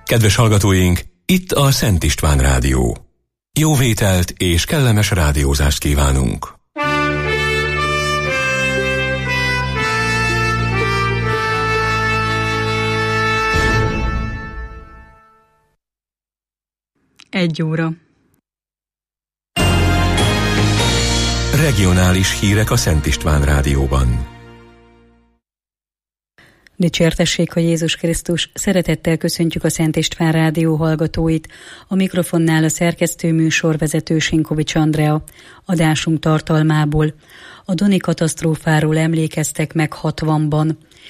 Kedves hallgatóink, itt a Szent István Rádió. Jó vételt és kellemes rádiózást kívánunk! Egy óra. Regionális hírek a Szent István Rádióban. Dicsértessék a Jézus Krisztus! Szeretettel köszöntjük a Szent István Rádió hallgatóit. A mikrofonnál a szerkesztő műsorvezető Sinkovics Andrea. Adásunk tartalmából. A Doni katasztrófáról emlékeztek meg 60-ban.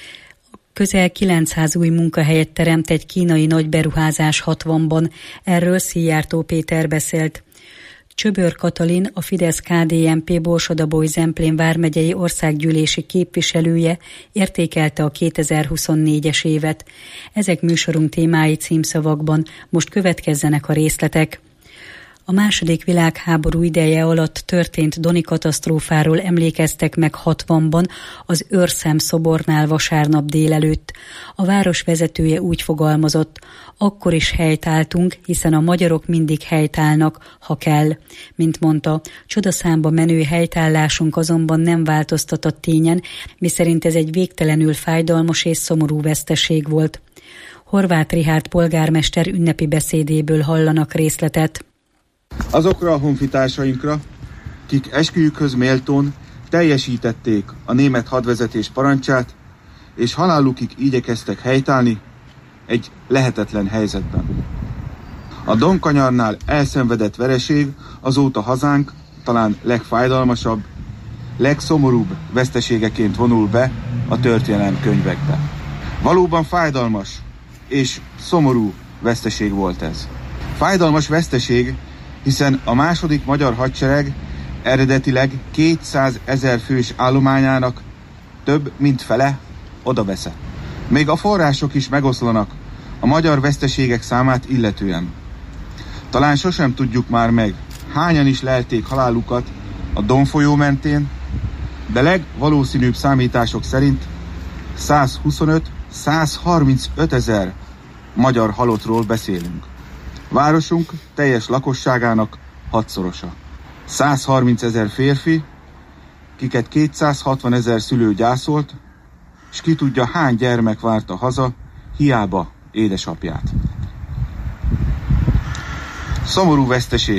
Közel 900 új munkahelyet teremt egy kínai nagyberuházás 60-ban. Erről Szijjártó Péter beszélt. Csöbör Katalin, a Fidesz-KDNP Borsod-Abaúj-Zemplén vármegyei országgyűlési képviselője értékelte a 2024-es évet. Ezek műsorunk témái címszavakban, most következzenek a részletek. A II. Világháború ideje alatt történt Doni katasztrófáról emlékeztek meg 60-ban az Őrszem szobornál vasárnap délelőtt. A város vezetője úgy fogalmazott: akkor is helytálltunk, hiszen a magyarok mindig helytállnak, ha kell. Mint mondta, csodaszámba menő helytállásunk azonban nem változtat a tényen, miszerint ez egy végtelenül fájdalmas és szomorú veszteség volt. Horváth Richárd polgármester ünnepi beszédéből hallanak részletet. Azokra a honfitársainkra, kik esküjükhöz méltón teljesítették a német hadvezetés parancsát, és halálukig igyekeztek helytállni egy lehetetlen helyzetben. A Donkanyarnál elszenvedett vereség azóta hazánk talán legfájdalmasabb, legszomorúbb veszteségeként vonul be a történelem könyvekbe. Valóban fájdalmas és szomorú veszteség volt ez. Fájdalmas veszteség, hiszen a második magyar hadsereg eredetileg 200 000 fős állományának több mint fele odaveszett. Még a források is megoszlanak a magyar veszteségek számát illetően. Talán sosem tudjuk már meg, hányan is lelték halálukat a Don folyó mentén, de legvalószínűbb számítások szerint 125-135 000 magyar halottról beszélünk. Városunk teljes lakosságának 6-szorosa. 130 000 férfi, kiket 260 000 szülő gyászolt, s ki tudja hány gyermek várta haza, hiába édesapját. Szomorú veszteség,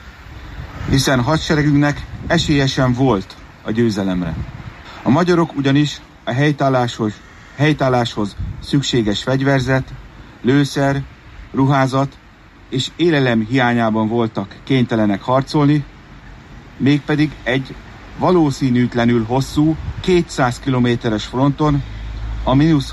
hiszen hadseregünknek esélye sem volt a győzelemre. A magyarok ugyanis a helytálláshoz szükséges fegyverzet, lőszer, ruházat és élelem hiányában voltak kénytelenek harcolni, mégpedig egy valószínűtlenül hosszú 200 kilométeres fronton a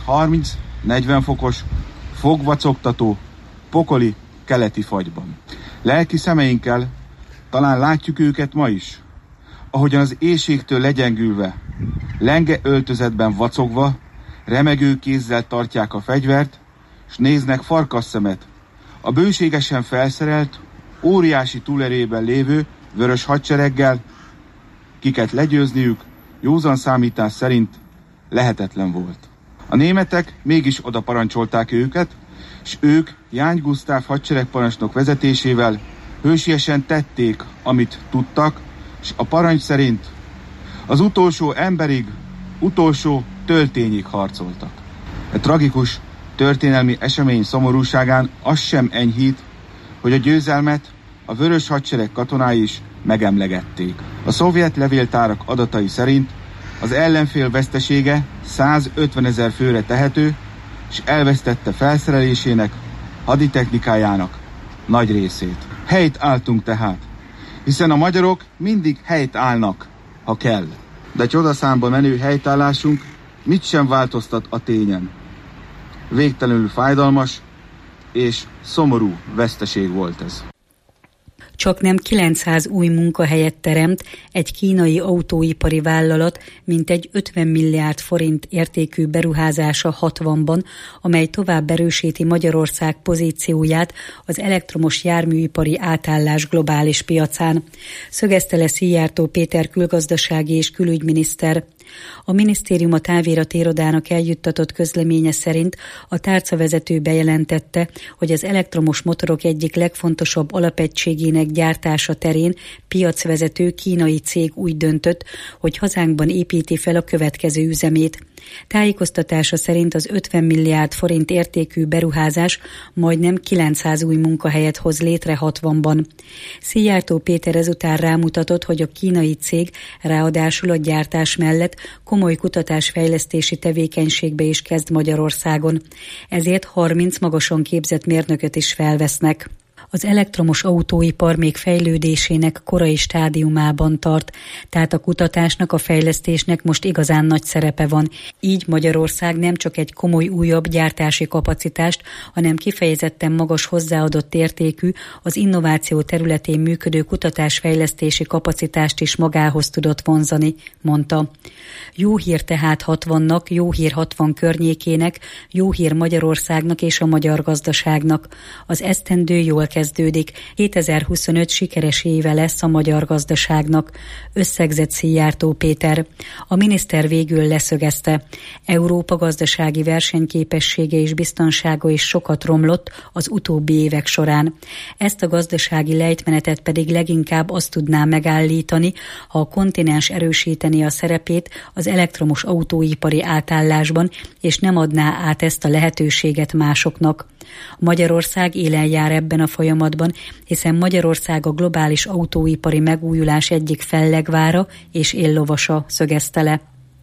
-30-40 fokos, fogvacogtató, pokoli keleti fagyban. Lelki szemeinkkel talán látjuk őket ma is, ahogyan az éhségtől legyengülve, lenge öltözetben vacogva, remegő kézzel tartják a fegyvert, s néznek farkasszemet a bőségesen felszerelt, óriási túlerőben lévő vörös hadsereggel, kiket legyőzniük józan számítás szerint lehetetlen volt. A németek mégis oda parancsolták őket, s ők Jány Gusztáv hadseregparancsnok vezetésével hősiesen tették, amit tudtak, s a parancs szerint az utolsó emberig, utolsó töltényig harcoltak. A tragikus történelmi esemény szomorúságán az sem enyhít, hogy a győzelmet a vörös hadsereg katonái is megemlegették. A szovjet levéltárak adatai szerint az ellenfél vesztesége 150 000 főre tehető, és elvesztette felszerelésének, haditechnikájának nagy részét. Helyt álltunk tehát, hiszen a magyarok mindig helyt állnak, ha kell. De csodaszámba menő helytállásunk mit sem változtat a tényen. Végtelenül fájdalmas és szomorú veszteség volt ez. Csaknem 900 új munkahelyet teremt egy kínai autóipari vállalat mintegy 50 milliárd forint értékű beruházása 60-ban, amely tovább erősíti Magyarország pozícióját az elektromos járműipari átállás globális piacán. Szögezte le Szijjártó Péter külgazdasági és külügyminiszter. A minisztérium a távirati irodának eljuttatott közleménye szerint a tárcavezető bejelentette, hogy az elektromos motorok egyik legfontosabb alapegységének gyártása terén piacvezető kínai cég úgy döntött, hogy hazánkban építi fel a következő üzemét. Tájékoztatása szerint az 50 milliárd forint értékű beruházás majdnem 900 új munkahelyet hoz létre 60-ban. Szijjártó Péter ezután rámutatott, hogy a kínai cég ráadásul a gyártás mellett komoly kutatásfejlesztési tevékenységbe is kezd Magyarországon. Ezért 30 magasan képzett mérnököt is felvesznek. Az elektromos autóipar még fejlődésének korai stádiumában tart, tehát a kutatásnak, a fejlesztésnek most igazán nagy szerepe van. Így Magyarország nem csak egy komoly újabb gyártási kapacitást, hanem kifejezetten magas hozzáadott értékű, az innováció területén működő kutatásfejlesztési kapacitást is magához tudott vonzani, mondta. Jó hír tehát 60-nak, jó hír 60 környékének, jó hír Magyarországnak és a magyar gazdaságnak. Az esztendő jól kezdődik. 2025 sikeres éve lesz a magyar gazdaságnak, összegzett Szijjártó Péter. A miniszter végül leszögezte, Európa gazdasági versenyképessége és biztonsága is sokat romlott az utóbbi évek során. Ezt a gazdasági lejtmenetet pedig leginkább azt tudná megállítani, ha a kontinens erősíteni a szerepét az elektromos autóipari átállásban, és nem adná át ezt a lehetőséget másoknak. Magyarország élen jár ebben a folyamatban, hiszen Magyarország a globális autóipari megújulás egyik fellegvára és éllovasa, szögezte le.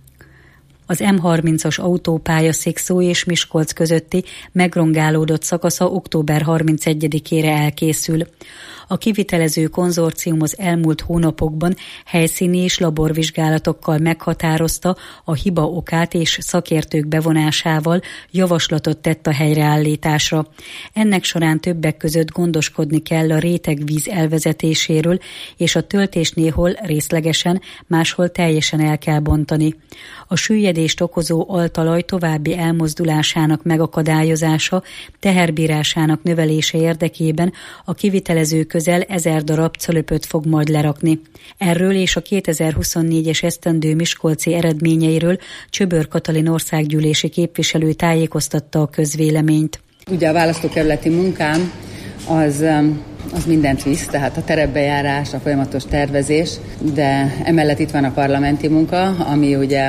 Az M30-as autópálya Szikszó és Miskolc közötti megrongálódott szakasza október 31-ére elkészül. A kivitelező konzorcium az elmúlt hónapokban helyszíni és laborvizsgálatokkal meghatározta a hiba okát, és szakértők bevonásával javaslatot tett a helyreállításra. Ennek során többek között gondoskodni kell a rétegvíz elvezetéséről, és a töltést néhol részlegesen, máshol teljesen el kell bontani. A süllyedést okozó altalaj további elmozdulásának megakadályozása, teherbírásának növelése érdekében a kivitelező közel 1000 darab cölöpöt fog majd lerakni. Erről és a 2024-es esztendő miskolci eredményeiről Csöbör Katalin országgyűlési képviselő tájékoztatta a közvéleményt. Ugye a választókerületi munkám az mindent visz, tehát a terepbejárás, a folyamatos tervezés, de emellett itt van a parlamenti munka, ami ugye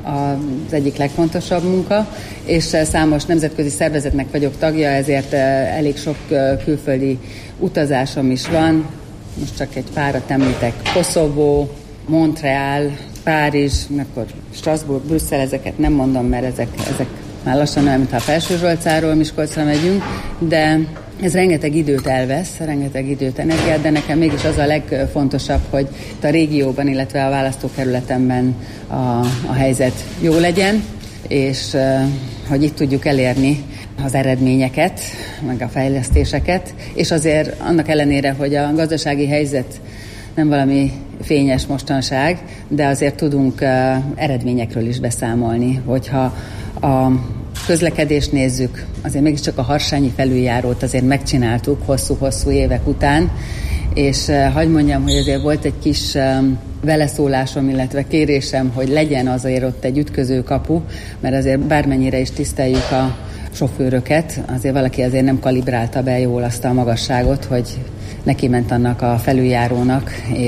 az egyik legfontosabb munka, és számos nemzetközi szervezetnek vagyok tagja, ezért elég sok külföldi utazásom is van. Most csak egy párat említek: Koszovó, Montreal, Párizs, akkor Strasbourg, Brüsszel, ezeket nem mondom, mert ezek már lassan olyan, mintha a Felsőzsolcáról Miskolcra megyünk, de ez rengeteg időt elvesz, rengeteg időt, energiát, de nekem mégis az a legfontosabb, hogy itt a régióban, illetve a választókerületemben a helyzet jó legyen, és hogy itt tudjuk elérni az eredményeket, meg a fejlesztéseket, és azért annak ellenére, hogy a gazdasági helyzet nem valami fényes mostanság, de azért tudunk eredményekről is beszámolni, hogyha a közlekedést nézzük, azért mégiscsak a harsányi felüljárót azért megcsináltuk hosszú-hosszú évek után, és hadd mondjam, hogy azért volt egy kis beleszólásom, illetve kérésem, hogy legyen azért ott egy ütközőkapu, mert azért bármennyire is tiszteljük a sofőröket, azért valaki azért nem kalibrálta be jól azt a magasságot, hogy neki ment annak a felüljárónak,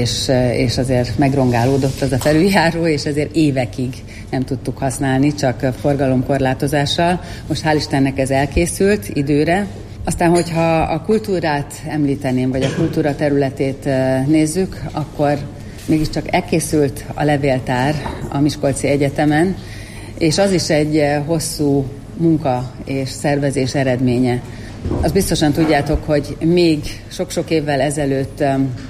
és azért megrongálódott az a felüljáró, és ezért évekig nem tudtuk használni, csak forgalomkorlátozással. Most hál' Istennek ez elkészült időre. Aztán, hogyha a kultúrát említeném, vagy a kultúra területét nézzük, akkor mégiscsak elkészült a levéltár a Miskolci Egyetemen, és az is egy hosszú munka és szervezés eredménye. Azt biztosan tudjátok, hogy még sok-sok évvel ezelőtt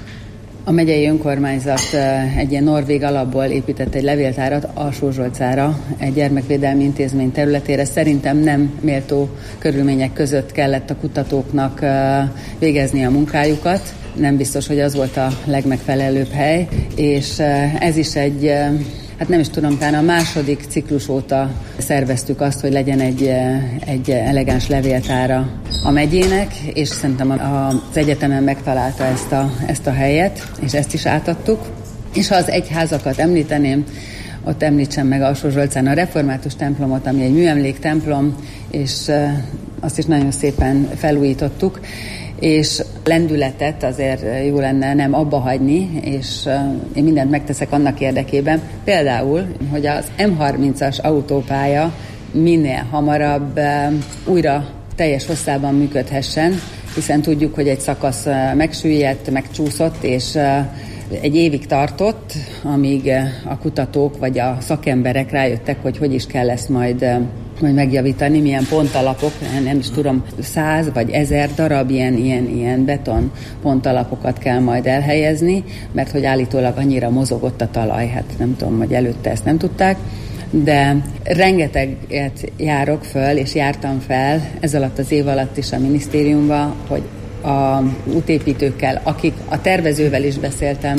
a megyei önkormányzat egy ilyen norvég alapból épített egy levéltárat Alsózsolcára, egy gyermekvédelmi intézmény területére. Szerintem nem méltó körülmények között kellett a kutatóknak végezni a munkájukat. Nem biztos, hogy az volt a legmegfelelőbb hely, és ez is egy... Hát nem is tudom, talán a második ciklus óta szerveztük azt, hogy legyen egy elegáns levéltára a megyének, és szerintem az egyetemen megtalálta ezt a helyet, és ezt is átadtuk. És ha az egyházakat említeném, ott említsem meg Alsó-Zsolcán a református templomot, ami egy műemléktemplom, és azt is nagyon szépen felújítottuk, és lendületet azért jó lenne nem abba hagyni, és én mindent megteszek annak érdekében. Például, hogy az M30-as autópálya minél hamarabb újra teljes hosszában működhessen, hiszen tudjuk, hogy egy szakasz megsüllyedt, megcsúszott, és egy évig tartott, amíg a kutatók vagy a szakemberek rájöttek, hogy is kell ezt majd megjavítani, milyen pontalapok, nem is tudom, 100 vagy 1000 darab ilyen beton pontalapokat kell majd elhelyezni, mert hogy állítólag annyira mozogott a talaj, hát nem tudom, hogy előtte ezt nem tudták, de rengeteget járok föl, és jártam fel ez alatt az év alatt is a minisztériumban, hogy a útépítőkkel, akik a tervezővel is beszéltem,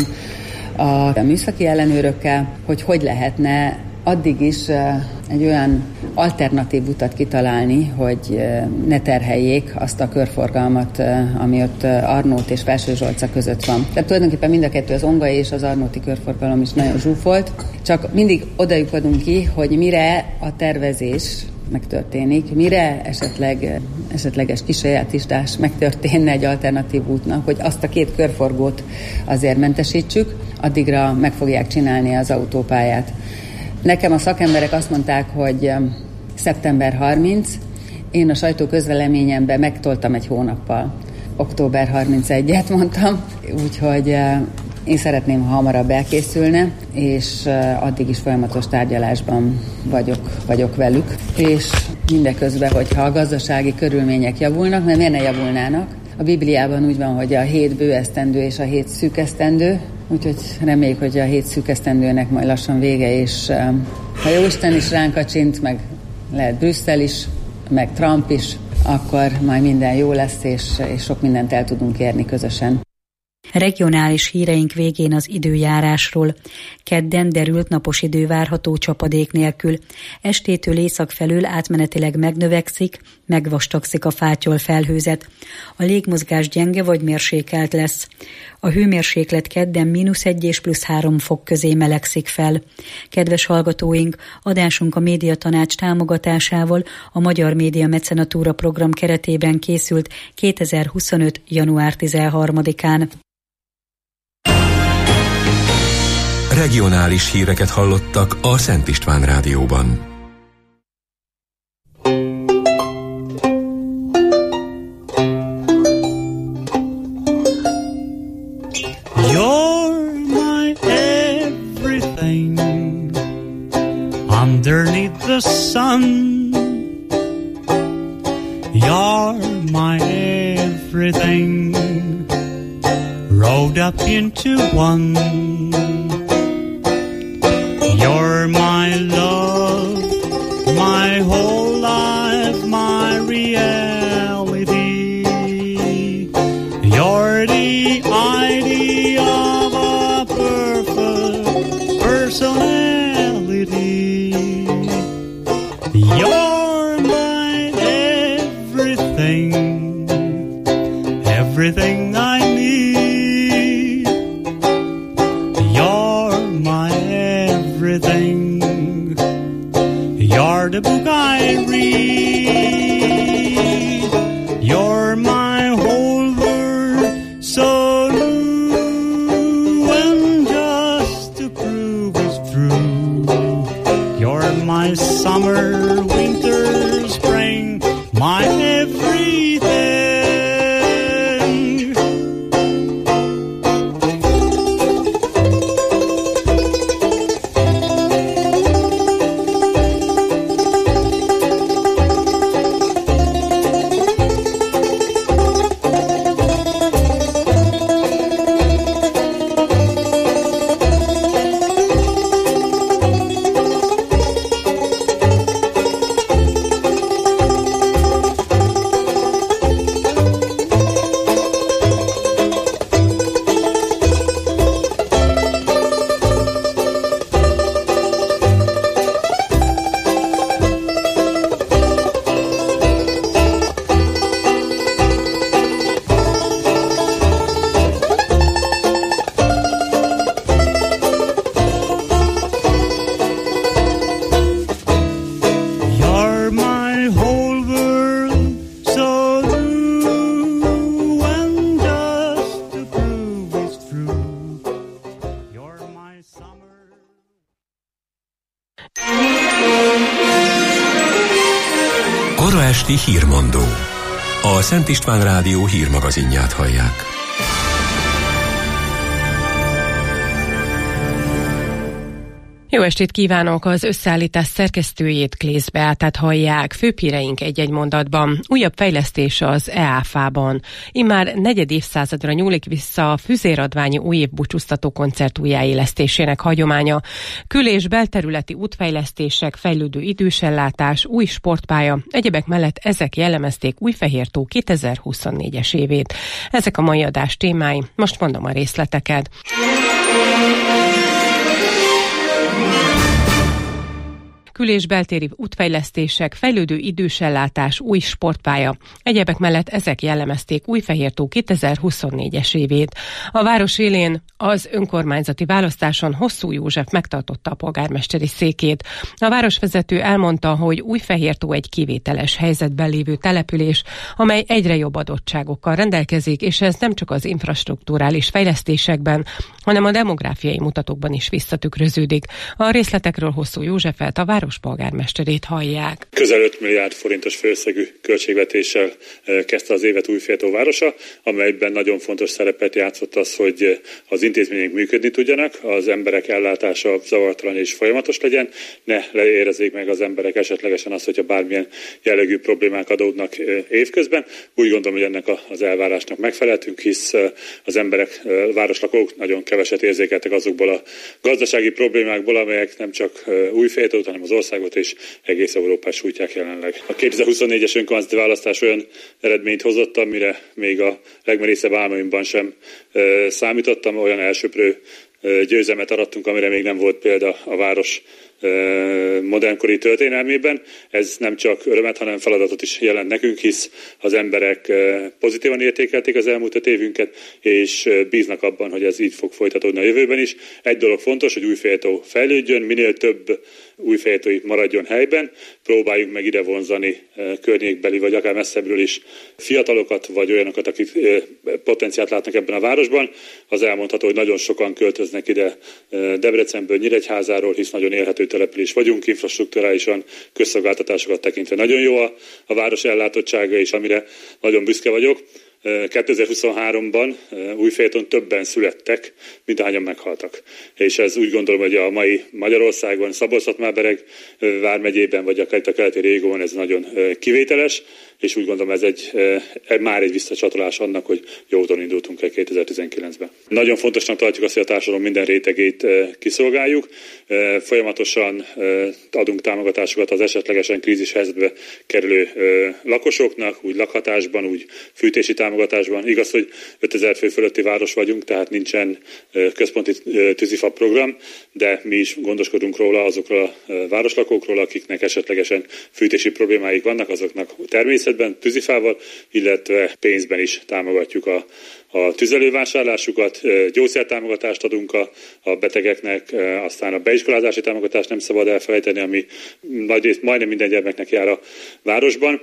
a műszaki ellenőrökkel, hogy lehetne addig is egy olyan alternatív utat kitalálni, hogy ne terheljék azt a körforgalmat, ami ott Arnót és Felső-Zsolca között van. Tehát tulajdonképpen mind a kettő, az ongai és az arnóti körforgalom is nagyon zsúfolt, csak mindig odajukodunk ki, hogy mire a tervezés megtörténik, mire esetleges kisajátítás megtörténne egy alternatív útnak, hogy azt a 2 körforgót azért mentesítsük, addigra meg fogják csinálni az autópályát. Nekem a szakemberek azt mondták, hogy szeptember 30, én a sajtóközleményemben megtoltam egy hónappal. Október 31-et mondtam, úgyhogy én szeretném, ha hamarabb elkészülne, és addig is folyamatos tárgyalásban vagyok velük. És mindeközben, hogyha a gazdasági körülmények javulnak, mert miért ne javulnának? A Bibliában úgy van, hogy a 7 bő esztendő és a 7 szűk esztendő, úgyhogy reméljük, hogy a 7 szűk esztendőnek majd lassan vége, és ha Jóisten is ránk kacsint, meg lehet Brüsszel is, meg Trump is, akkor majd minden jó lesz, és sok mindent el tudunk érni közösen. Regionális híreink végén az időjárásról. Kedden derült napos idő várható csapadék nélkül. Estétől észak felől átmenetileg megnövekszik, megvastagszik a fátyol felhőzet. A légmozgás gyenge vagy mérsékelt lesz. A hőmérséklet kedden -1 és +3 fok közé melegszik fel. Kedves hallgatóink, adásunk a Médiatanács támogatásával a Magyar Média Mecenatúra program keretében készült 2025. január 13-án. Regionális híreket hallottak a Szent István Rádióban. You're my everything underneath the sun. You're my everything rolled up into one. You're my love, my whole life, my reality. You're the idea of a perfect personality. You're my everything, everything I need. You're my everything. You're the book I read. You're my whole world, so new, and just to prove it's true. You're my summer, winter, spring, my everything. Kora esti hírmondó. A Szent István Rádió hírmagazinját hallják. Jó estét kívánok! Az összeállítás szerkesztőjét, Klész Beátát hallják. Főbb híreink egy-egy mondatban. Újabb fejlesztés az EÁFA-ban. Immár negyed évszázadra nyúlik vissza a füzéradványi újév búcsúztató koncert újjáélesztésének hagyománya. Kül- és belterületi útfejlesztések, fejlődő idősellátás, új sportpálya, egyebek mellett ezek jellemezték Újfehértó 2024-es évét. Ezek a mai adás témái. Most mondom a részleteket. Kül- és beltéri útfejlesztések, fejlődő idősellátás, új sportpálya. Egyebek mellett ezek jellemezték Újfehértó 2024-es évét. A város élén az önkormányzati választáson Hosszú József megtartotta a polgármesteri székét. A városvezető elmondta, hogy Újfehértó egy kivételes helyzetben lévő település, amely egyre jobb adottságokkal rendelkezik, és ez nem csak az infrastrukturális fejlesztésekben, hanem a demográfiai mutatókban is visszatükröződik. A részletekről Hosszú Józsefet, a város polgármesterét hallják. Közel 5 milliárd forintos főösszegű költségvetéssel kezdte az évet Újfehértó városa, amelyben nagyon fontos szerepet játszott az, hogy az intézmények működni tudjanak, az emberek ellátása zavartalan és folyamatos legyen, ne érezzék meg az emberek esetlegesen azt, hogyha bármilyen jellegű problémák adódnak évközben. Úgy gondolom, hogy ennek az elvárásnak megfeleltünk, hisz az emberek, városlakók nagyon keveset érzékeltek azokból a gazdasági problémákból, amelyek nem csak Újfehértót, hanem az országot és egész Európát sújtják jelenleg. A 2024-es önkormányzati választás olyan eredményt hozott, amire még a legmerészebb álmaimban sem számítottam, olyan elsöprő győzelmet arattunk, amire még nem volt példa a város modernkori történelmében. Ez nem csak örömet, hanem feladatot is jelent nekünk, hisz az emberek pozitívan értékelték az elmúlt 5 évünket, és bíznak abban, hogy ez így fog folytatódni a jövőben is. Egy dolog fontos, hogy Újfehértó fejlődjön, minél több újfehértói maradjon helyben, próbáljuk meg ide vonzani környékbeli, vagy akár messzebbről is fiatalokat, vagy olyanokat, akik potenciált látnak ebben a városban. Az elmondható, hogy nagyon sokan költöznek ide Debrecenből, Nyíregyházáról, hisz nagyon élhető település vagyunk, infrastrukturálisan, közszolgáltatásokat tekintve nagyon jó a város ellátottsága, és amire nagyon büszke vagyok. 2023-ban Újfehértón többen születtek, mint ahányan meghaltak. És ez úgy gondolom, hogy a mai Magyarországon, Szabolcs-Szatmár-Bereg vármegyében, vagy akár itt a keleti régióban ez nagyon kivételes, és úgy gondolom ez már egy visszacsatolás annak, hogy jó úton indultunk el 2019-ben. Nagyon fontosnak tartjuk azt, hogy a társadalom minden rétegét kiszolgáljuk. Folyamatosan adunk támogatásokat az esetlegesen krízis helyzetbe kerülő lakosoknak, úgy lakhatásban, úgy fűtési támogatásban. Igaz, hogy 5000 fő fölötti város vagyunk, tehát nincsen központi tűzifa program, de mi is gondoskodunk róla, azokról a városlakókról, akiknek esetlegesen fűtési problémáik vannak, azoknak természetben tűzifával, illetve pénzben is támogatjuk a tüzelővásárlásukat, gyógyszertámogatást adunk a betegeknek, aztán a beiskolázási támogatást nem szabad elfelejteni, ami nagyrészt majdnem minden gyermeknek jár a városban.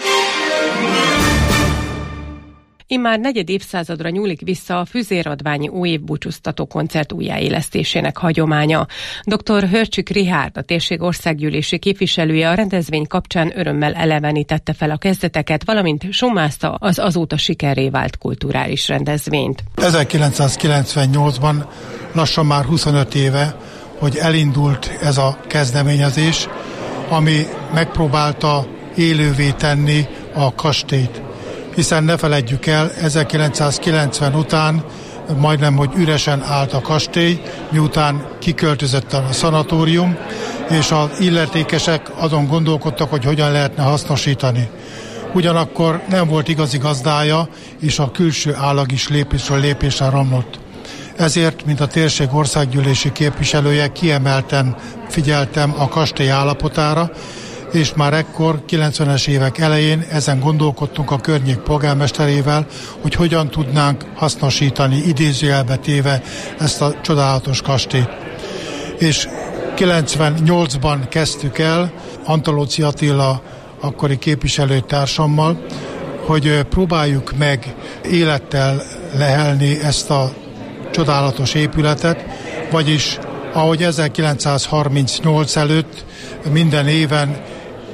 Immár negyed évszázadra nyúlik vissza a füzéradványi újév búcsúztató koncert újjáélesztésének hagyománya. Dr. Hörcsik Richárd, a térség országgyűlési képviselője a rendezvény kapcsán örömmel elevenítette fel a kezdeteket, valamint summázta az azóta sikerré vált kulturális rendezvényt. 1998-ban lassan már 25 éve, hogy elindult ez a kezdeményezés, ami megpróbálta élővé tenni a kastélyt. Hiszen ne feledjük el, 1990 után majdnem, hogy üresen állt a kastély, miután kiköltözött a szanatórium, és az illetékesek azon gondolkodtak, hogy hogyan lehetne hasznosítani. Ugyanakkor nem volt igazi gazdája, és a külső állag is lépésről lépésre romlott. Ezért, mint a térség országgyűlési képviselője, kiemelten figyeltem a kastély állapotára, és már ekkor, 90-es évek elején ezen gondolkodtunk a környék polgármesterével, hogy hogyan tudnánk hasznosítani, idézőjelbe téve ezt a csodálatos kastélyt. És 98-ban kezdtük el Antalóci Attila akkori képviselőtársammal, hogy próbáljuk meg élettel lehelni ezt a csodálatos épületet, vagyis ahogy 1938 előtt minden éven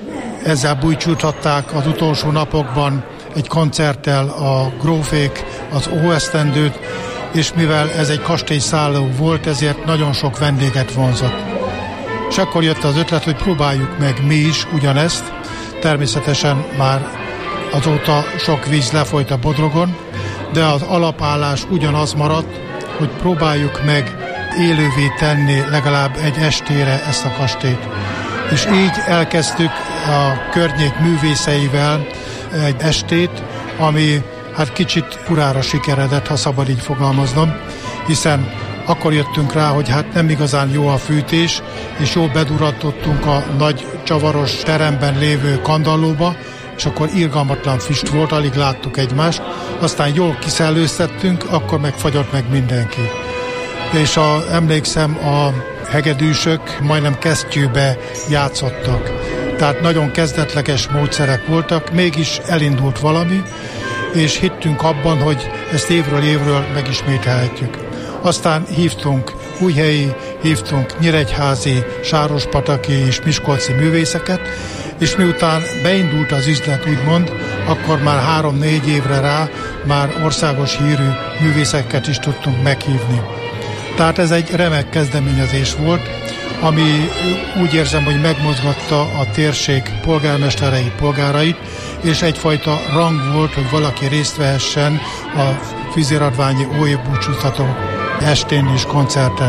ezzel búcsúztatták az utolsó napokban egy koncerttel a grófék az óesztendőt, és mivel ez egy kastélyszálló volt, ezért nagyon sok vendéget vonzott. És akkor jött az ötlet, hogy próbáljuk meg mi is ugyanezt. Természetesen már azóta sok víz lefolyt a Bodrogon, de az alapállás ugyanaz maradt, hogy próbáljuk meg élővé tenni legalább egy estére ezt a kastélyt. És így elkezdtük a környék művészeivel egy estét, ami hát kicsit furára sikeredett, ha szabad így fogalmaznom, hiszen akkor jöttünk rá, hogy hát nem igazán jó a fűtés, és jól beduratottunk a nagy csavaros teremben lévő kandallóba, és akkor irgalmatlan füst volt, alig láttuk egymást, aztán jól kiszellőztettünk, akkor meg fagyott meg mindenki. És emlékszem, a hegedűsök majdnem kesztyűbe játszottak. Tehát nagyon kezdetleges módszerek voltak, mégis elindult valami, és hittünk abban, hogy ezt évről évről megismételhetjük. Aztán hívtunk újhelyi, hívtunk nyíregyházi, sárospataki és miskolci művészeket, és miután beindult az üzlet úgymond, akkor már 3-4 évre rá már országos hírű művészeket is tudtunk meghívni. Tehát ez egy remek kezdeményezés volt, ami úgy érzem, hogy megmozgatta a térség polgárait, és egyfajta rang volt, hogy valaki részt vehessen a Füzéradványi óévbúcsúztató estén és koncerten.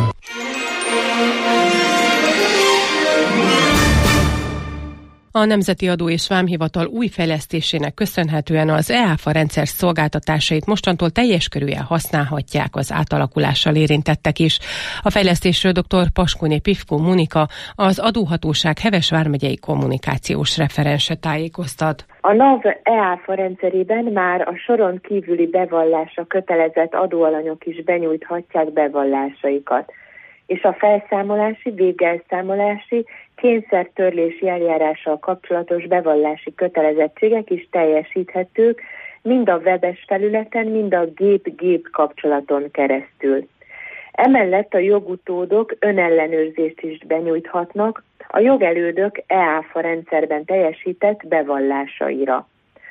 A Nemzeti Adó és Vámhivatal új fejlesztésének köszönhetően az e-áfa rendszer szolgáltatásait mostantól teljes körűen használhatják az átalakulással érintettek is. A fejlesztésről dr. Paskuné Pivko Monika, az Adóhatóság Heves vármegyei kommunikációs referense tájékoztat. A NAV e-áfa rendszerében már a soron kívüli bevallásra kötelezett adóalanyok is benyújthatják bevallásaikat, és a felszámolási, végelszámolási, kényszertörlési eljárással kapcsolatos bevallási kötelezettségek is teljesíthetők, mind a webes felületen, mind a gép-gép kapcsolaton keresztül. Emellett a jogutódok önellenőrzést is benyújthatnak a jogelődök e-áfa rendszerben teljesített bevallásaira.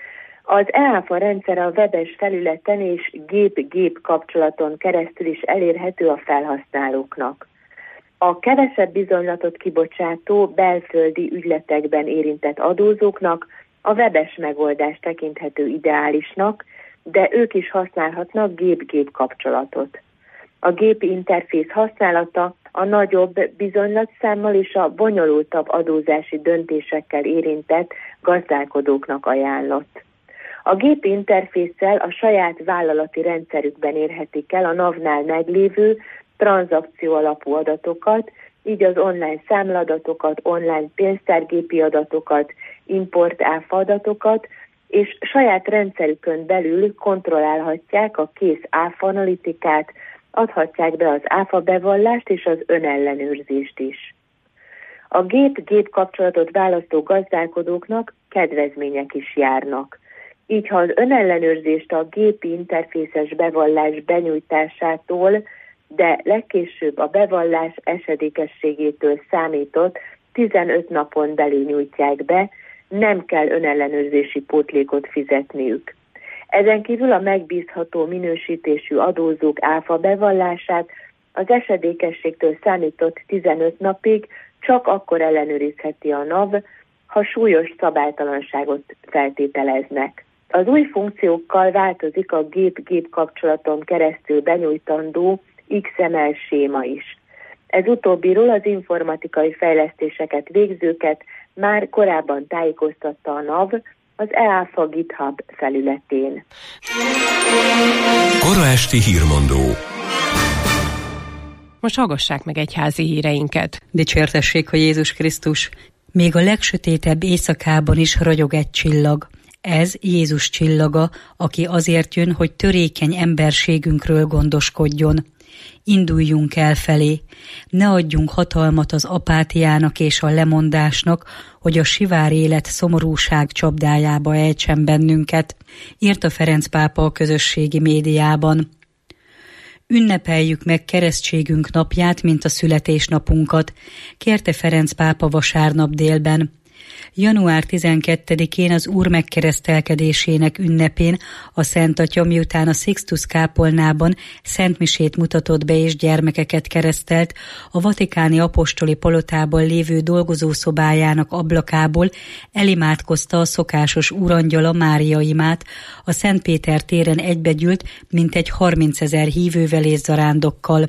Az e-áfa rendszer a webes felületen és gép-gép kapcsolaton keresztül is elérhető a felhasználóknak. A kevesebb bizonylatot kibocsátó belföldi ügyletekben érintett adózóknak a webes megoldás tekinthető ideálisnak, de ők is használhatnak gép-gép kapcsolatot. A gépi interfész használata a nagyobb bizonylatszámmal és a bonyolultabb adózási döntésekkel érintett gazdálkodóknak ajánlott. A gépi interfésszel a saját vállalati rendszerükben érhetik el a NAV-nál meglévő tranzakció alapú adatokat, így az online számladatokat, online pénztárgépi adatokat, import áfa adatokat, és saját rendszerükön belül kontrollálhatják a kész áfa analitikát, adhatják be az áfa bevallást és az önellenőrzést is. A gép-gép kapcsolatot választó gazdálkodóknak kedvezmények is járnak. Így, ha az önellenőrzést a gépi interfészes bevallás benyújtásától, de legkésőbb a bevallás esedékességétől számított 15 napon belül nyújtják be, nem kell önellenőrzési pótlékot fizetniük. Ezen kívül a megbízható minősítésű adózók áfa bevallását az esedékességtől számított 15 napig csak akkor ellenőrizheti a NAV, ha súlyos szabálytalanságot feltételeznek. Az új funkciókkal változik a gép-gép kapcsolaton keresztül benyújtandó XML séma is. Ez utóbbiról az informatikai fejlesztéseket végzőket már korábban tájékoztatta a NAV az e-áfa GitHub felületén. Kora esti hírmondó. Most hallgassák meg egyházi híreinket. Dicsértessék a Jézus Krisztus! Még a legsötétebb éjszakában is ragyog egy csillag. Ez Jézus csillaga, aki azért jön, hogy törékeny emberségünkről gondoskodjon. Induljunk el felé, ne adjunk hatalmat az apátiának és a lemondásnak, hogy a sivár élet szomorúság csapdájába ejtsen bennünket, írta Ferenc pápa a közösségi médiában. Ünnepeljük meg keresztségünk napját, mint a születésnapunkat, kérte Ferenc pápa vasárnap délben. Január 12-én az Úr megkeresztelkedésének ünnepén a Szent Atya, miután a Sixtus kápolnában szentmisét mutatott be és gyermekeket keresztelt, a vatikáni apostoli palotában lévő dolgozószobájának ablakából elimádkozta a szokásos úrangyala, Mária imát, a Szent Péter téren egybegyűlt mintegy 30 000 hívővel és zarándokkal.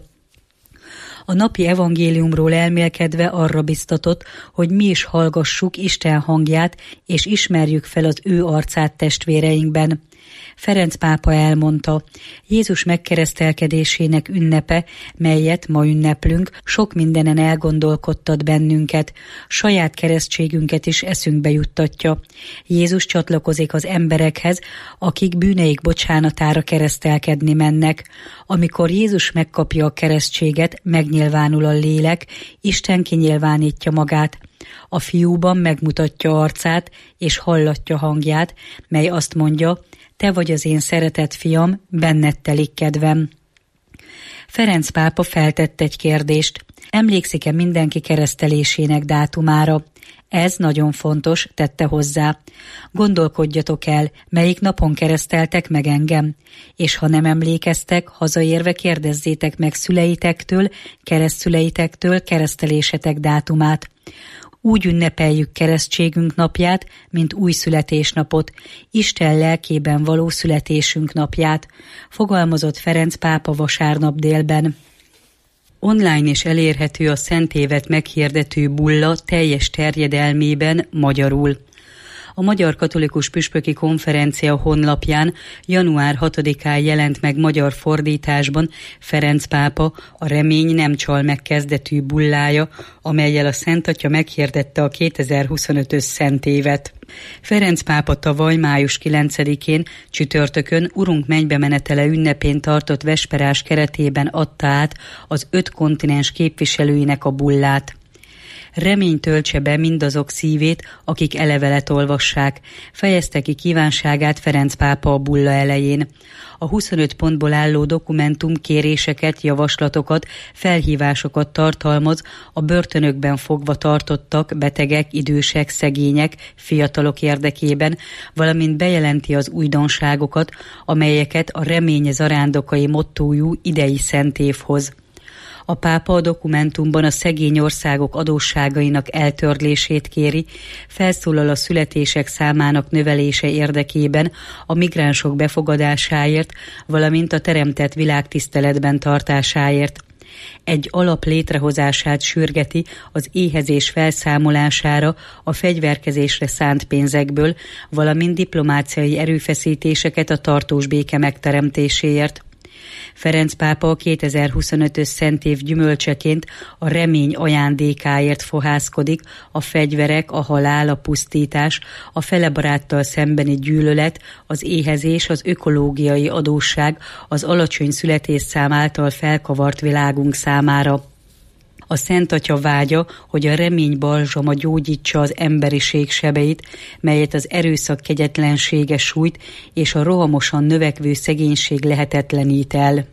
A napi evangéliumról elmélkedve arra biztatott, hogy mi is hallgassuk Isten hangját, és ismerjük fel az ő arcát testvéreinkben. Ferenc pápa elmondta, Jézus megkeresztelkedésének ünnepe, melyet ma ünneplünk, sok mindenen elgondolkodtat bennünket, saját keresztségünket is eszünkbe juttatja. Jézus csatlakozik az emberekhez, akik bűneik bocsánatára keresztelkedni mennek. Amikor Jézus megkapja a keresztséget, megnyilvánul a lélek, Isten kinyilvánítja magát. A fiúban megmutatja arcát és hallatja hangját, mely azt mondja, te vagy az én szeretett fiam, benned telik kedvem. Ferenc pápa feltett egy kérdést. Emlékszik-e mindenki keresztelésének dátumára? Ez nagyon fontos, tette hozzá. Gondolkodjatok el, melyik napon kereszteltek meg engem? És ha nem emlékeztek, hazaérve kérdezzétek meg szüleitektől, keresztszüleitektől keresztelésetek dátumát. Úgy ünnepeljük keresztségünk napját, mint új születésnapot, Isten lelkében való születésünk napját, fogalmazott Ferenc pápa vasárnap délben. Online is elérhető a Szent Évet meghirdető bulla teljes terjedelmében magyarul. A Magyar Katolikus Püspöki Konferencia honlapján január 6-án jelent meg magyar fordításban Ferenc pápa a Remény nem csal meg kezdetű bullája, amellyel a Szent Atya meghirdette a 2025-ös Szent Évet. Ferenc pápa tavaly május 9-én csütörtökön Urunk mennybe menetele ünnepén tartott vesperás keretében adta át az 5 kontinens képviselőinek a bullát. Remény töltse be mindazok szívét, akik elevelet olvassák, fejezte ki kívánságát Ferenc pápa a bulla elején. A 25 pontból álló dokumentum kéréseket, javaslatokat, felhívásokat tartalmaz a börtönökben fogva tartottak, betegek, idősek, szegények, fiatalok érdekében, valamint bejelenti az újdonságokat, amelyeket a Remény zarándokai mottójú idei Szent Év hoz. A pápa a dokumentumban a szegény országok adósságainak eltörlését kéri, felszólal a születések számának növelése érdekében, a migránsok befogadásáért, valamint a teremtett világ tiszteletben tartásáért. Egy alap létrehozását sürgeti az éhezés felszámolására, a fegyverkezésre szánt pénzekből, valamint diplomáciai erőfeszítéseket a tartós béke megteremtéséért. Ferenc pápa a 2025-ös Szent Év gyümölcseként a remény ajándékáért fohászkodik, a fegyverek, a halál, a pusztítás, a felebaráttal szembeni gyűlölet, az éhezés, az ökológiai adósság, az alacsony születésszám által felkavart világunk számára. A Szent Atya vágya, hogy a remény balzsama gyógyítsa az emberiség sebeit, melyet az erőszak kegyetlensége sújt, és a rohamosan növekvő szegénység lehetetlenít el.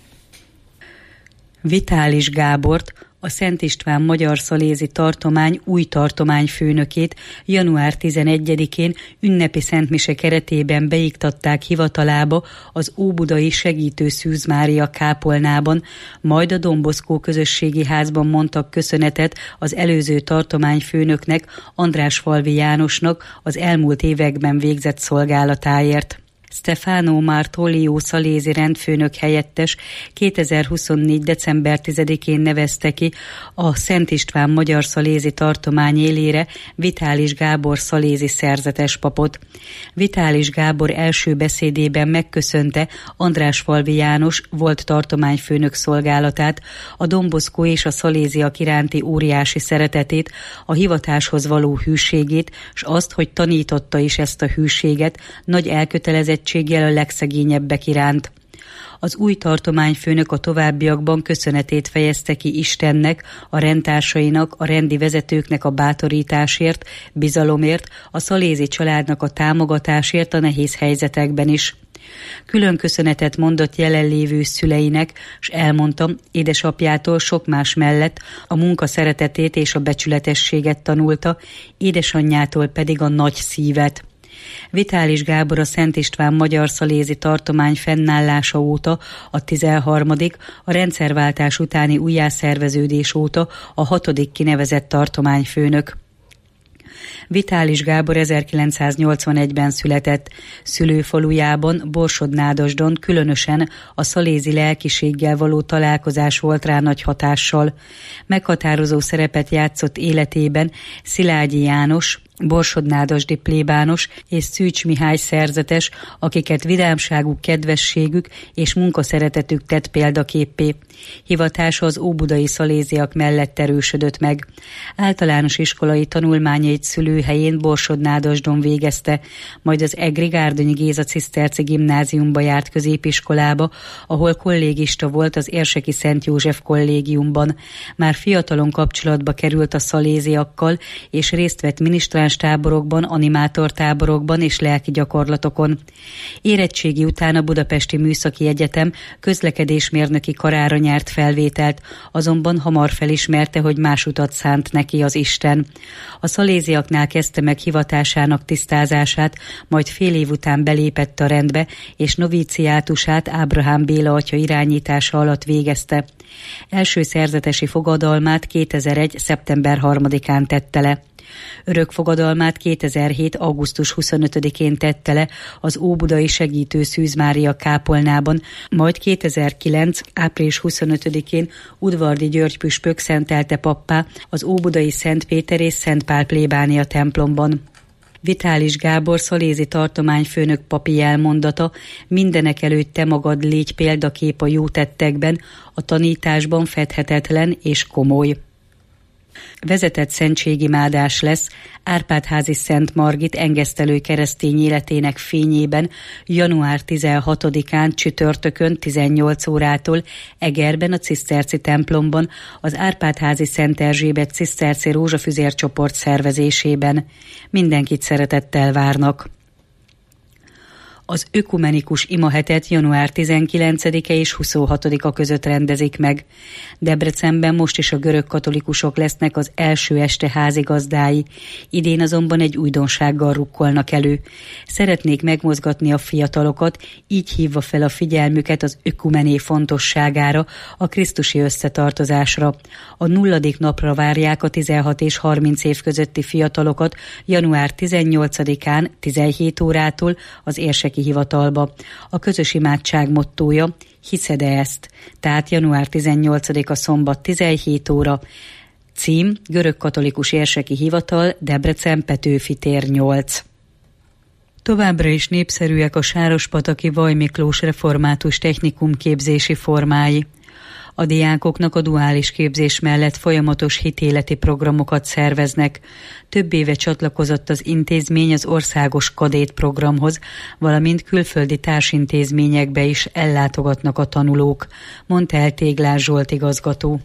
Vitális Gábort, a Szent István Magyar Szalézi Tartomány új tartományfőnökét január 11-én ünnepi szentmise keretében beiktatták hivatalába az óbudai Segítő Szűz Mária kápolnában, majd a Don Bosco közösségi házban mondtak köszönetet az előző tartományfőnöknek, Andrásfalvi Jánosnak az elmúlt években végzett szolgálatáért. Stefano Martolio szalézi rendfőnök helyettes 2024. december 10-én nevezte ki a Szent István Magyar Szalézi Tartomány élére Vitális Gábor szalézi szerzetes papot. Vitális Gábor első beszédében megköszönte Andrásfalvi János volt tartományfőnök szolgálatát, a Don Bosco és a szaléziak iránti óriási szeretetét, a hivatáshoz való hűségét, s azt, hogy tanította is ezt a hűséget, nagy elkötelezettséggel a legszegényebbek iránt. Az új tartományfőnök a továbbiakban köszönetét fejezte ki Istennek, a rendtársainak, a rendi vezetőknek a bátorításért, bizalomért, a szalézi családnak a támogatásért a nehéz helyzetekben is. Külön köszönetet mondott jelenlévő szüleinek, s elmondta, édesapjától sok más mellett a munka szeretetét és a becsületességet tanulta, édesanyjától pedig a nagy szívet. Vitális Gábor a Szent István Magyar Szalézi Tartomány fennállása óta a 13., a rendszerváltás utáni újjászerveződés óta a 6. kinevezett tartományfőnök. Vitális Gábor 1981-ben született. Szülőfalujában, Borsod-Nádasdon különösen a szalézi lelkiséggel való találkozás volt rá nagy hatással. Meghatározó szerepet játszott életében Szilágyi János, borsod-nádasdi plébános és Szűcs Mihály szerzetes, akiket vidámságuk, kedvességük és munkaszeretetük tett példaképpé. Hivatása az óbudai szaléziak mellett erősödött meg. Általános iskolai tanulmányait szülőhelyén Borsod-Nádasdon végezte, majd az Egri Gárdonyi Géza Ciszterci Gimnáziumba járt középiskolába, ahol kollégista volt az Érseki Szent József kollégiumban. Már fiatalon kapcsolatba került a szaléziakkal, és részt vett minisztránstáborokban, animátortáborokban és lelki gyakorlatokon. Érettségi után a Budapesti Műszaki Egyetem közlekedésmérnöki karára nyert felvételt, azonban hamar felismerte, hogy más utat szánt neki az Isten. A szaléziaknál kezdte meg hivatásának tisztázását, majd fél év után belépett a rendbe, és noviciátusát Ábrahám Béla atya irányítása alatt végezte. Első szerzetesi fogadalmát 2001. szeptember 3-án tette le. Örök fogadalmát 2007. augusztus 25-én tette le az óbudai Segítő Szűz Mária kápolnában, majd 2009. április 25-én Udvardi György püspök szentelte pappá az óbudai Szent Péter és Szent Pál plébánia templomban. Vitális Gábor szalézi tartományfőnök papi jelmondata: mindenek előtt te magad légy példakép a jó tettekben, a tanításban fedhetetlen és komoly. Vezetett szentségimádás lesz Árpád-házi Szent Margit engesztelő keresztény életének fényében január 16-án csütörtökön 18 órától Egerben a Ciszterci templomban az Árpád-házi Szent Erzsébet Ciszterci Rózsafüzér csoport szervezésében. Mindenkit szeretettel várnak. Az ökumenikus imahetet január 19-e és 26-a között rendezik meg. Debrecenben most is a görög katolikusok lesznek az első este házigazdái. Idén azonban egy újdonsággal rukkolnak elő. Szeretnék megmozgatni a fiatalokat, így hívva fel a figyelmüket az ökumené fontosságára, a krisztusi összetartozásra. A 0. napra várják a 16 és 30 év közötti fiatalokat január 18-án 17 órától az érseki hivatalba. A közös imádság mottója: hiszed-e ezt? Tehát január 18-a szombat 17 óra. Cím: Görög Katolikus Érseki Hivatal, Debrecen, Petőfi tér 8. Továbbra is népszerűek a sárospataki Vaj Miklós Református Technikum képzési formái. A diákoknak a duális képzés mellett folyamatos hitéleti programokat szerveznek. Több éve csatlakozott az intézmény az országos kadét programhoz, valamint külföldi társintézményekbe is ellátogatnak a tanulók, mondta el Téglás Zsolt igazgató.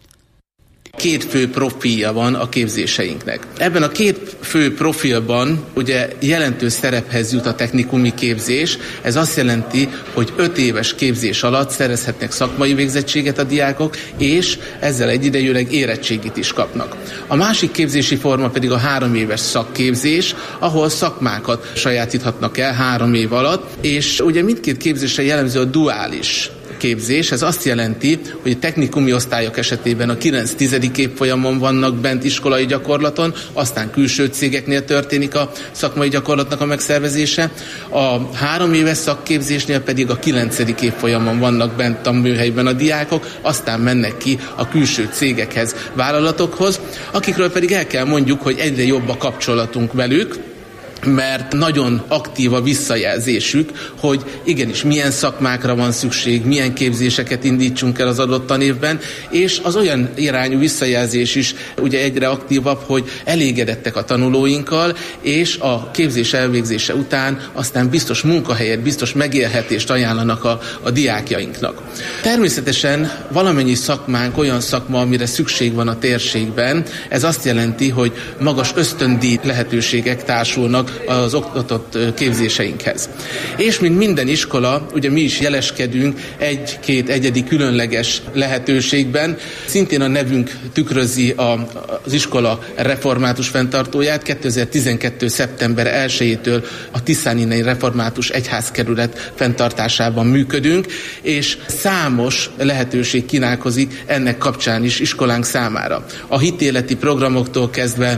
2 fő profilja van a képzéseinknek. Ebben a 2 fő profilban ugye jelentős szerephez jut a technikumi képzés. Ez azt jelenti, hogy 5 éves képzés alatt szerezhetnek szakmai végzettséget a diákok, és ezzel egyidejűleg érettségit is kapnak. A másik képzési forma pedig a 3 éves szakképzés, ahol szakmákat sajátíthatnak el 3 év alatt, és ugye mindkét képzésre jellemző a duális képzés. Ez azt jelenti, hogy a technikumi osztályok esetében a 9-10. évfolyamon vannak bent iskolai gyakorlaton, aztán külső cégeknél történik a szakmai gyakorlatnak a megszervezése. A 3 éves szakképzésnél pedig a 9. évfolyamon vannak bent a műhelyben a diákok, aztán mennek ki a külső cégekhez, vállalatokhoz, akikről pedig el kell mondjuk, hogy egyre jobb a kapcsolatunk velük, mert nagyon aktív a visszajelzésük, hogy igenis milyen szakmákra van szükség, milyen képzéseket indítsunk el az adott tanévben, és az olyan irányú visszajelzés is ugye egyre aktívabb, hogy elégedettek a tanulóinkkal, és a képzés elvégzése után aztán biztos munkahelyet, biztos megélhetést ajánlanak a diákjainknak. Természetesen valamennyi szakmánk olyan szakma, amire szükség van a térségben. Ez azt jelenti, hogy magas ösztöndíj lehetőségek társulnak az oktatott képzéseinkhez. És mint minden iskola, ugye mi is jeleskedünk egy-két egyedi különleges lehetőségben. Szintén a nevünk tükrözi az iskola református fenntartóját. 2012. szeptember 1-től a Tiszáni Református Egyházkerület fenntartásában működünk, és számos lehetőség kínálkozik ennek kapcsán is iskolánk számára. A hitéleti programoktól kezdve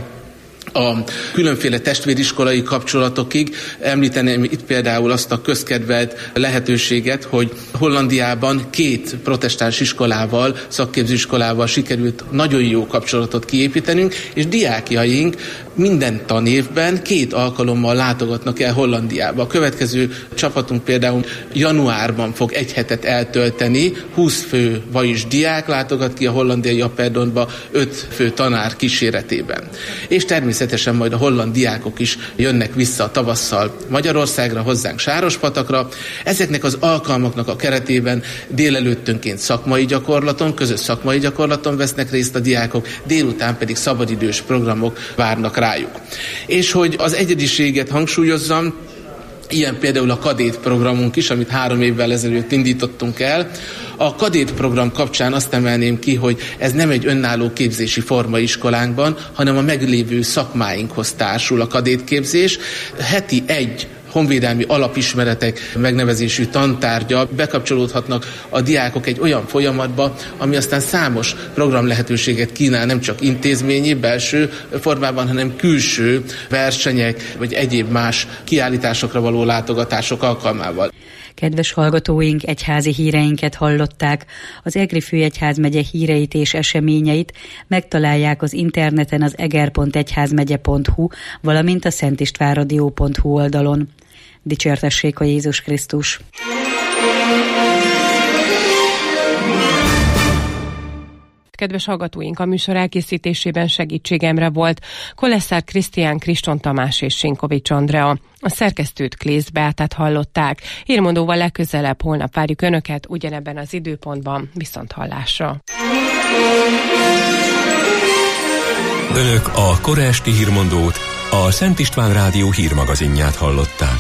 a különféle testvériskolai kapcsolatokig. Említeném itt például azt a közkedvelt lehetőséget, hogy Hollandiában 2 protestáns iskolával, szakképzőiskolával sikerült nagyon jó kapcsolatot kiépítenünk, és diákjaink minden tanévben 2 alkalommal látogatnak el Hollandiába. A következő csapatunk például januárban fog 1 hetet eltölteni, 20 fő vajis diák látogat ki a hollandiai Apeldoornba 5 fő tanár kíséretében. És természetesen majd a holland diákok is jönnek vissza tavasszal Magyarországra, hozzánk Sárospatakra. Ezeknek az alkalmaknak a keretében délelőttönként szakmai gyakorlaton, közös szakmai gyakorlaton vesznek részt a diákok, délután pedig szabadidős programok várnak rájuk. És hogy az egyediséget hangsúlyozzam, ilyen például a kadét programunk is, amit 3 évvel ezelőtt indítottunk el. A kadét program kapcsán azt emelném ki, hogy ez nem egy önálló képzési forma iskolánkban, hanem a meglévő szakmáinkhoz társul a kadétképzés. Heti 1 honvédelmi alapismeretek megnevezésű tantárgya bekapcsolódhatnak a diákok egy olyan folyamatba, ami aztán számos programlehetőséget kínál, nem csak intézményi, belső formában, hanem külső versenyek, vagy egyéb más kiállításokra való látogatások alkalmával. Kedves hallgatóink, egyházi híreinket hallották. Az Egri Főegyházmegye híreit és eseményeit megtalálják az interneten az eger.egyházmegye.hu, valamint a szentistvánradio.hu oldalon. Dicsértessék a Jézus Krisztus! Kedves hallgatóink, a műsor elkészítésében segítségemre volt Kolesszár Krisztián, Kriston Tamás és Sinkovics Andrea. A szerkesztőt Klész Beátát hallották. Hírmondóval legközelebb holnap várjuk Önöket ugyanebben az időpontban. Viszonthallásra! Önök a kora esti hírmondót, a Szent István Rádió hírmagazinját hallották.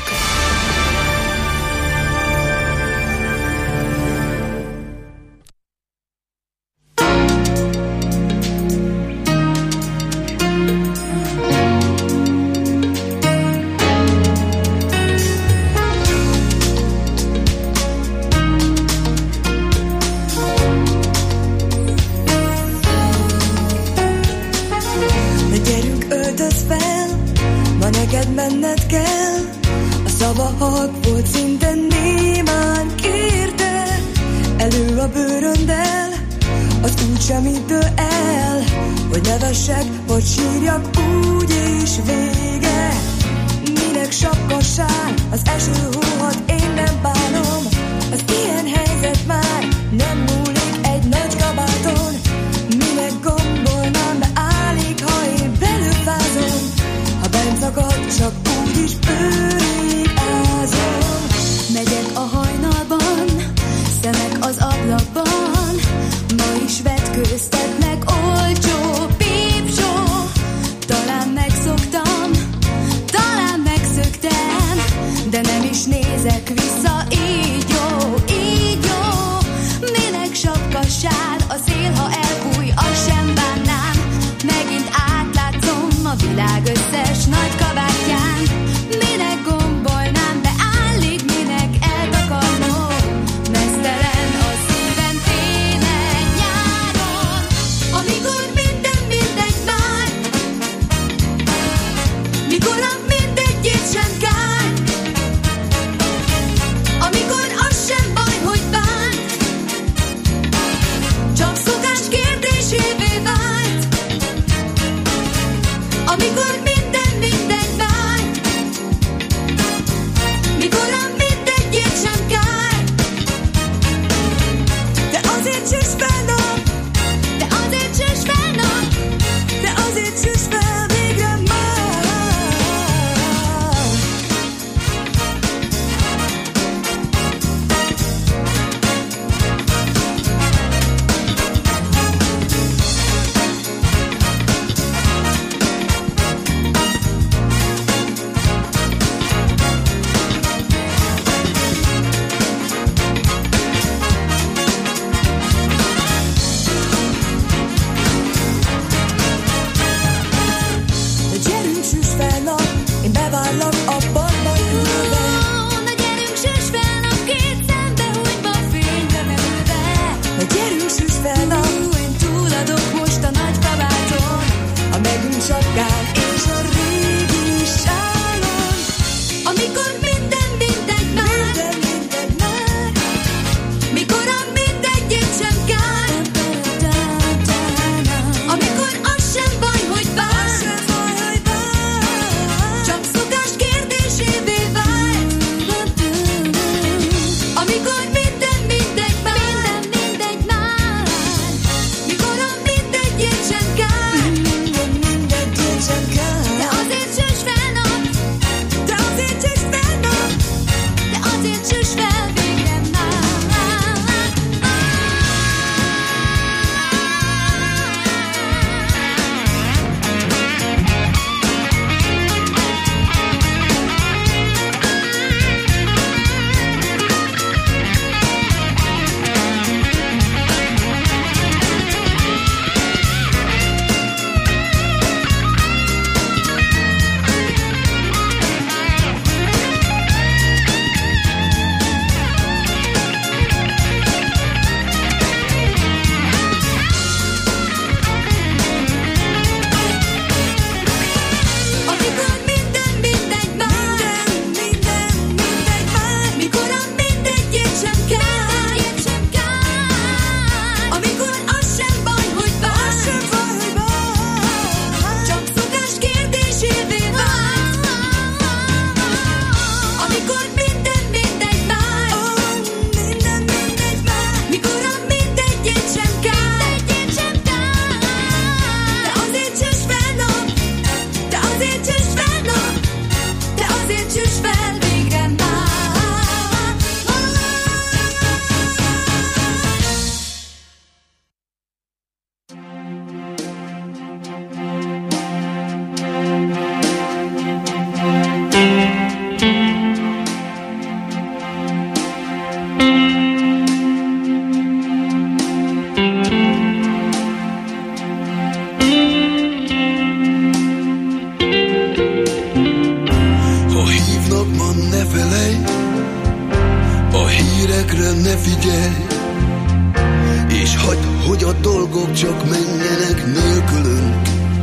te figyelj, és hagyd, hogy a dolgok csak menjenek nélkülünk.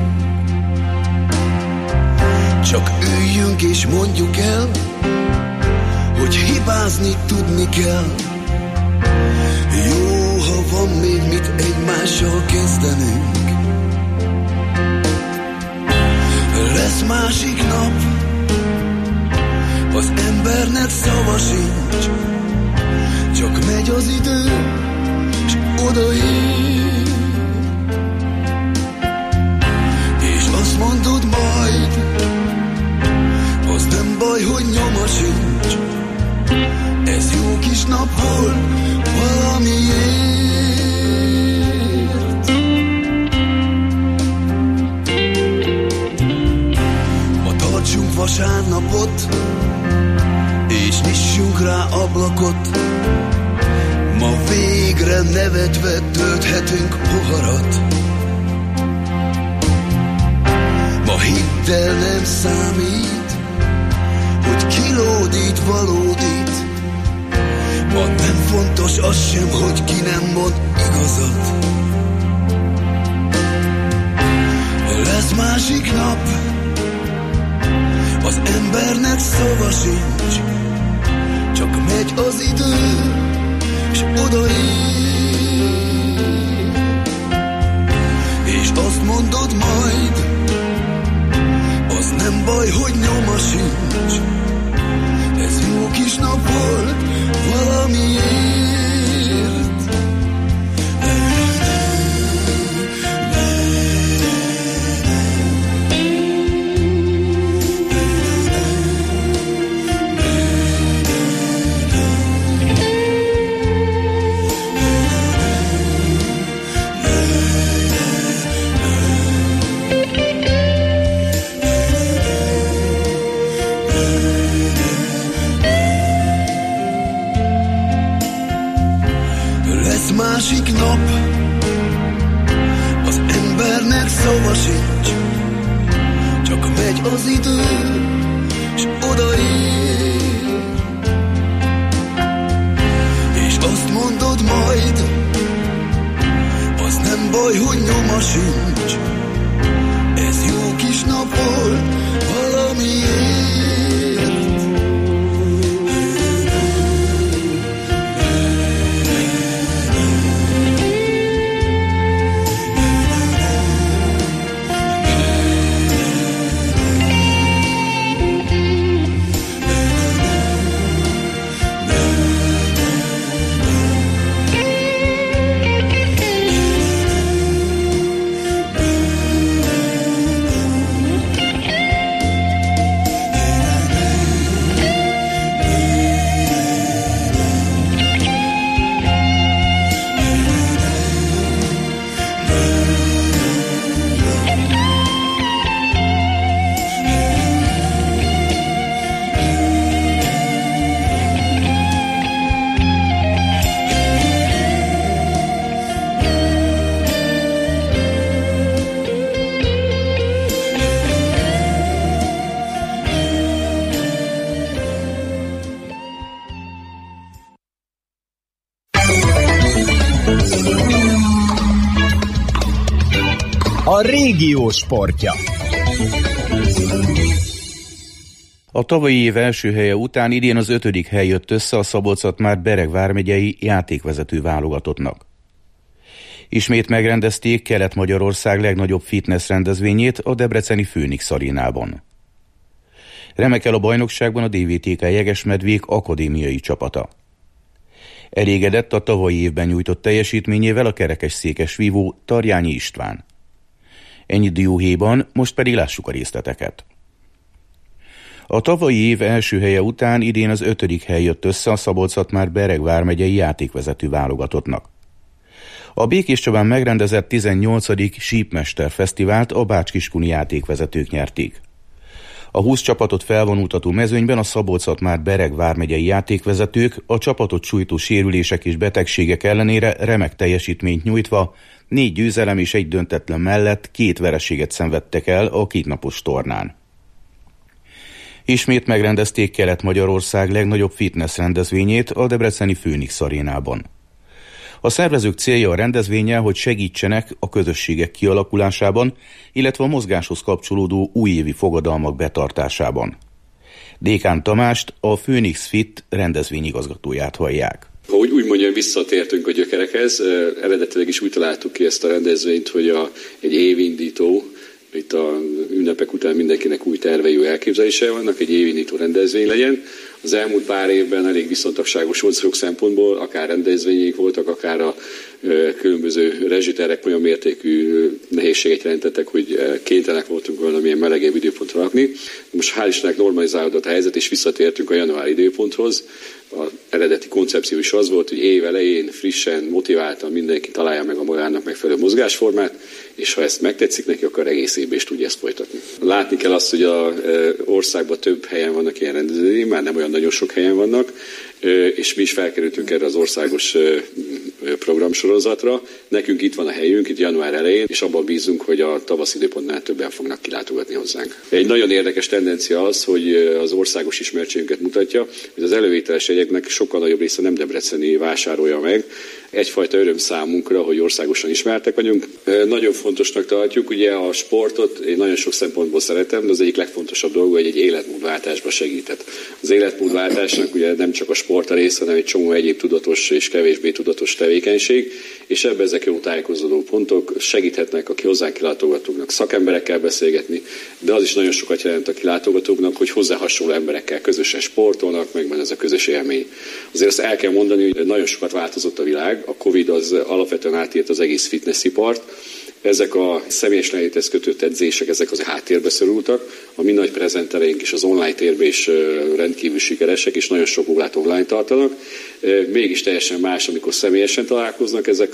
Csak üljünk és mondjuk el, hogy hibázni tudni kell. Jó, ha van még mit egymással kezdenünk. Lesz másik nap, az embernek szava sincs, csak megy az idő, s odaér. És azt mondod majd, az nem baj, hogy nyoma sincs. Ez jó kis nap volt valamiért. Ma tartsunk vasárnapot, és nyissunk rá ablakot. Ma végre nevetve tölthetünk poharat. Ma hidd el, nem számít, hogy kilódít, valódít. Ma nem fontos az sem, hogy ki nem mond igazat. Lesz másik nap, az embernek szava sincs, csak megy az idő, s odaér. És azt mondod majd, az nem baj, hogy nyoma sincs. Ez jó kis nap volt valamiért. Másik nap, az embernek szava sincs, csak megy az idő, s odaér. És azt mondod majd, az nem baj, hogy nyoma sincs. Ez jó kis nap volt valamiért. A régió sportja. A tavalyi év első helye után idén az 5. hely jött össze a Szabolcs-Szatmár-Bereg vármegyei játékvezető válogatottnak. Ismét megrendezték Kelet-Magyarország legnagyobb fitness rendezvényét a debreceni Phoenix Arénában. Remekel a bajnokságban a DVTK Jegesmedvék akadémiai csapata. Elégedett a tavalyi évben nyújtott teljesítményével a kerekesszékes vívó Tarjányi István. Ennyi dióhéjban, most pedig lássuk a részleteket. A tavalyi év első helye után idén az 5. hely jött össze a Szabolcs-Szatmár-Bereg vármegyei játékvezető válogatottnak. A Békéscsabán megrendezett 18. Sípmester Fesztivált a bács-kiskuni játékvezetők nyerték. A 20 csapatot felvonultató mezőnyben a Szabolcs-Szatmár-Bereg vármegyei játékvezetők a csapatot sújtó sérülések és betegségek ellenére remek teljesítményt nyújtva 4 győzelem és 1 döntetlen mellett 2 vereséget szenvedtek el a kétnapos tornán. Ismét megrendezték Kelet-Magyarország legnagyobb fitness rendezvényét a debreceni Phoenix arénában. A szervezők célja a rendezvénnyel, hogy segítsenek a közösségek kialakulásában, illetve a mozgáshoz kapcsolódó újévi fogadalmak betartásában. Dékán Tamást, a Phoenix Fit rendezvényigazgatóját hallják. Ha úgy mondjam, visszatértünk a gyökerekhez, eredetileg is úgy találtuk ki ezt a rendezvényt, hogy egy évindító, itt a ünnepek után mindenkinek új tervei, új elképzelései vannak, egy évindító rendezvény legyen. Az elmúlt pár évben elég viszontagságos volt sok szempontból, akár rendezvények voltak, akár a különböző rezsiterek olyan mértékű nehézséget jelentettek, hogy kénytelenek voltunk valamilyen melegebb időpontra lakni. Most hál' Istennek normalizálódott a helyzet, és visszatértünk a januári időponthoz. Az eredeti koncepció is az volt, hogy év elején frissen, motiváltan mindenki találja meg a magának megfelelő mozgásformát, és ha ezt megtetszik neki, akkor egész évben is tudja ezt folytatni. Látni kell azt, hogy az országban több helyen vannak ilyen rendezvények, már nem olyan nagyon sok helyen vannak, és mi is felkerültünk erre az országos programsorozatra. Nekünk itt van a helyünk, itt január elején, és abban bízunk, hogy a tavasz időpontnál többen fognak kilátogatni hozzánk. Egy nagyon érdekes tendencia az, hogy az országos ismertségünket mutatja, hogy az elővételes jegyeknek sokkal nagyobb része nem debreceni vásárolja meg. Egyfajta öröm számunkra, hogy országosan ismertek vagyunk. Nagyon fontosnak tartjuk, ugye a sportot én nagyon sok szempontból szeretem, de az egyik legfontosabb dolga, hogy egy életmódváltásba segített. Az életmódváltásnak ugye nem csak a sport a része, hanem egy csomó egyéb tudatos és kevésbé tudatos tevékenység, és ebben ezek jó tájékozódó pontok segíthetnek a hozzánk kilátogatóknak szakemberekkel beszélgetni, de az is nagyon sokat jelent a kilátogatóknak, hogy hozzá hasonló emberekkel közösen sportolnak, megvan ez a közös élmény. Azért azt el kell mondani, hogy nagyon sokat változott a világ, a Covid az alapvetően átért az egész fitnessipart. Ezek a személyes lehéthez kötött edzések, ezek az háttérbe szorultak. A mi nagy prezentereink is az online térben is rendkívül sikeresek, és nagyon sok órát online tartanak. Mégis teljesen más, amikor személyesen találkoznak ezek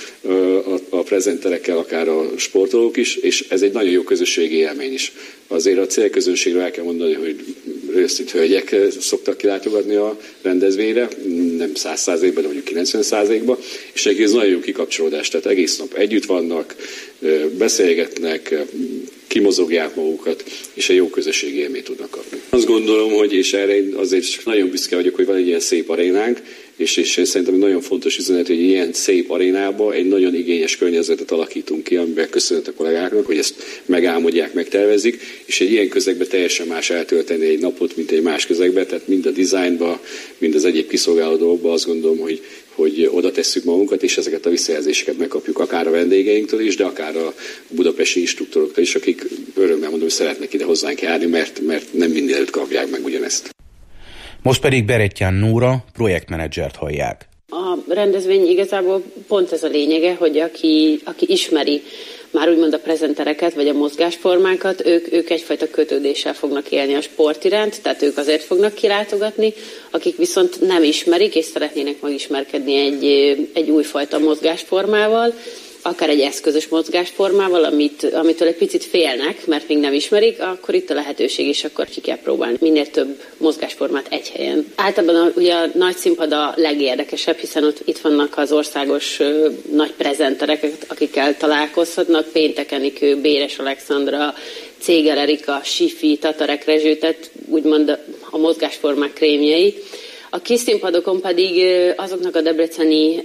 a prezenterekkel, akár a sportolók is, és ez egy nagyon jó közösségi élmény is. Azért a célközönségről el kell mondani, hogy őszint hölgyek szoktak kilátogatni a rendezvényre, nem 100%-ban, de mondjuk 90%-ban, és neki ez nagyon jó kikapcsolódás, tehát egész nap együtt vannak, beszélgetnek, kimozogják magukat, és egy jó közösségi élményt tudnak kapni. Azt gondolom, hogy és erre én azért nagyon büszke vagyok, hogy van egy ilyen szép arénánk, és én szerintem nagyon fontos üzenet, hogy ilyen szép arénában egy nagyon igényes környezetet alakítunk ki, amiben köszönhet a kollégáknak, hogy ezt megálmodják, megtervezik, és egy ilyen közegben teljesen más eltölteni egy napot, mint egy más közegben, tehát mind a dizájnba, mind az egyéb kiszolgáló dolgokban azt gondolom, hogy oda tesszük magunkat, és ezeket a visszajelzéseket megkapjuk akár a vendégeinktől is, de akár a budapesti instruktoroktól is, akik örömmel mondom, hogy szeretnek ide hozzánk járni, mert nem mindenütt kapják meg ugyanezt. Most pedig Berettyán Nóra, projektmenedzsert hallják. A rendezvény igazából pont ez a lényege, hogy aki ismeri már úgymond a prezentereket, vagy a mozgásformákat, ők egyfajta kötődéssel fognak élni a sport iránt, tehát ők azért fognak kilátogatni, akik viszont nem ismerik, és szeretnének megismerkedni egy újfajta mozgásformával, akár egy eszközös mozgásformával, amitől egy picit félnek, mert még nem ismerik, akkor itt a lehetőség is, akkor ki kell próbálni minél több mozgásformát egy helyen. Általában ugye a nagy színpad a legérdekesebb, hiszen itt vannak az országos nagy prezenterek, akikkel találkozhatnak, Péntek Enikő, Béres Alexandra, Cégel Erika, Sifi, Tatarek Rezső, tehát úgymond a mozgásformák krémjei. A kis színpadokon pedig azoknak a debreceni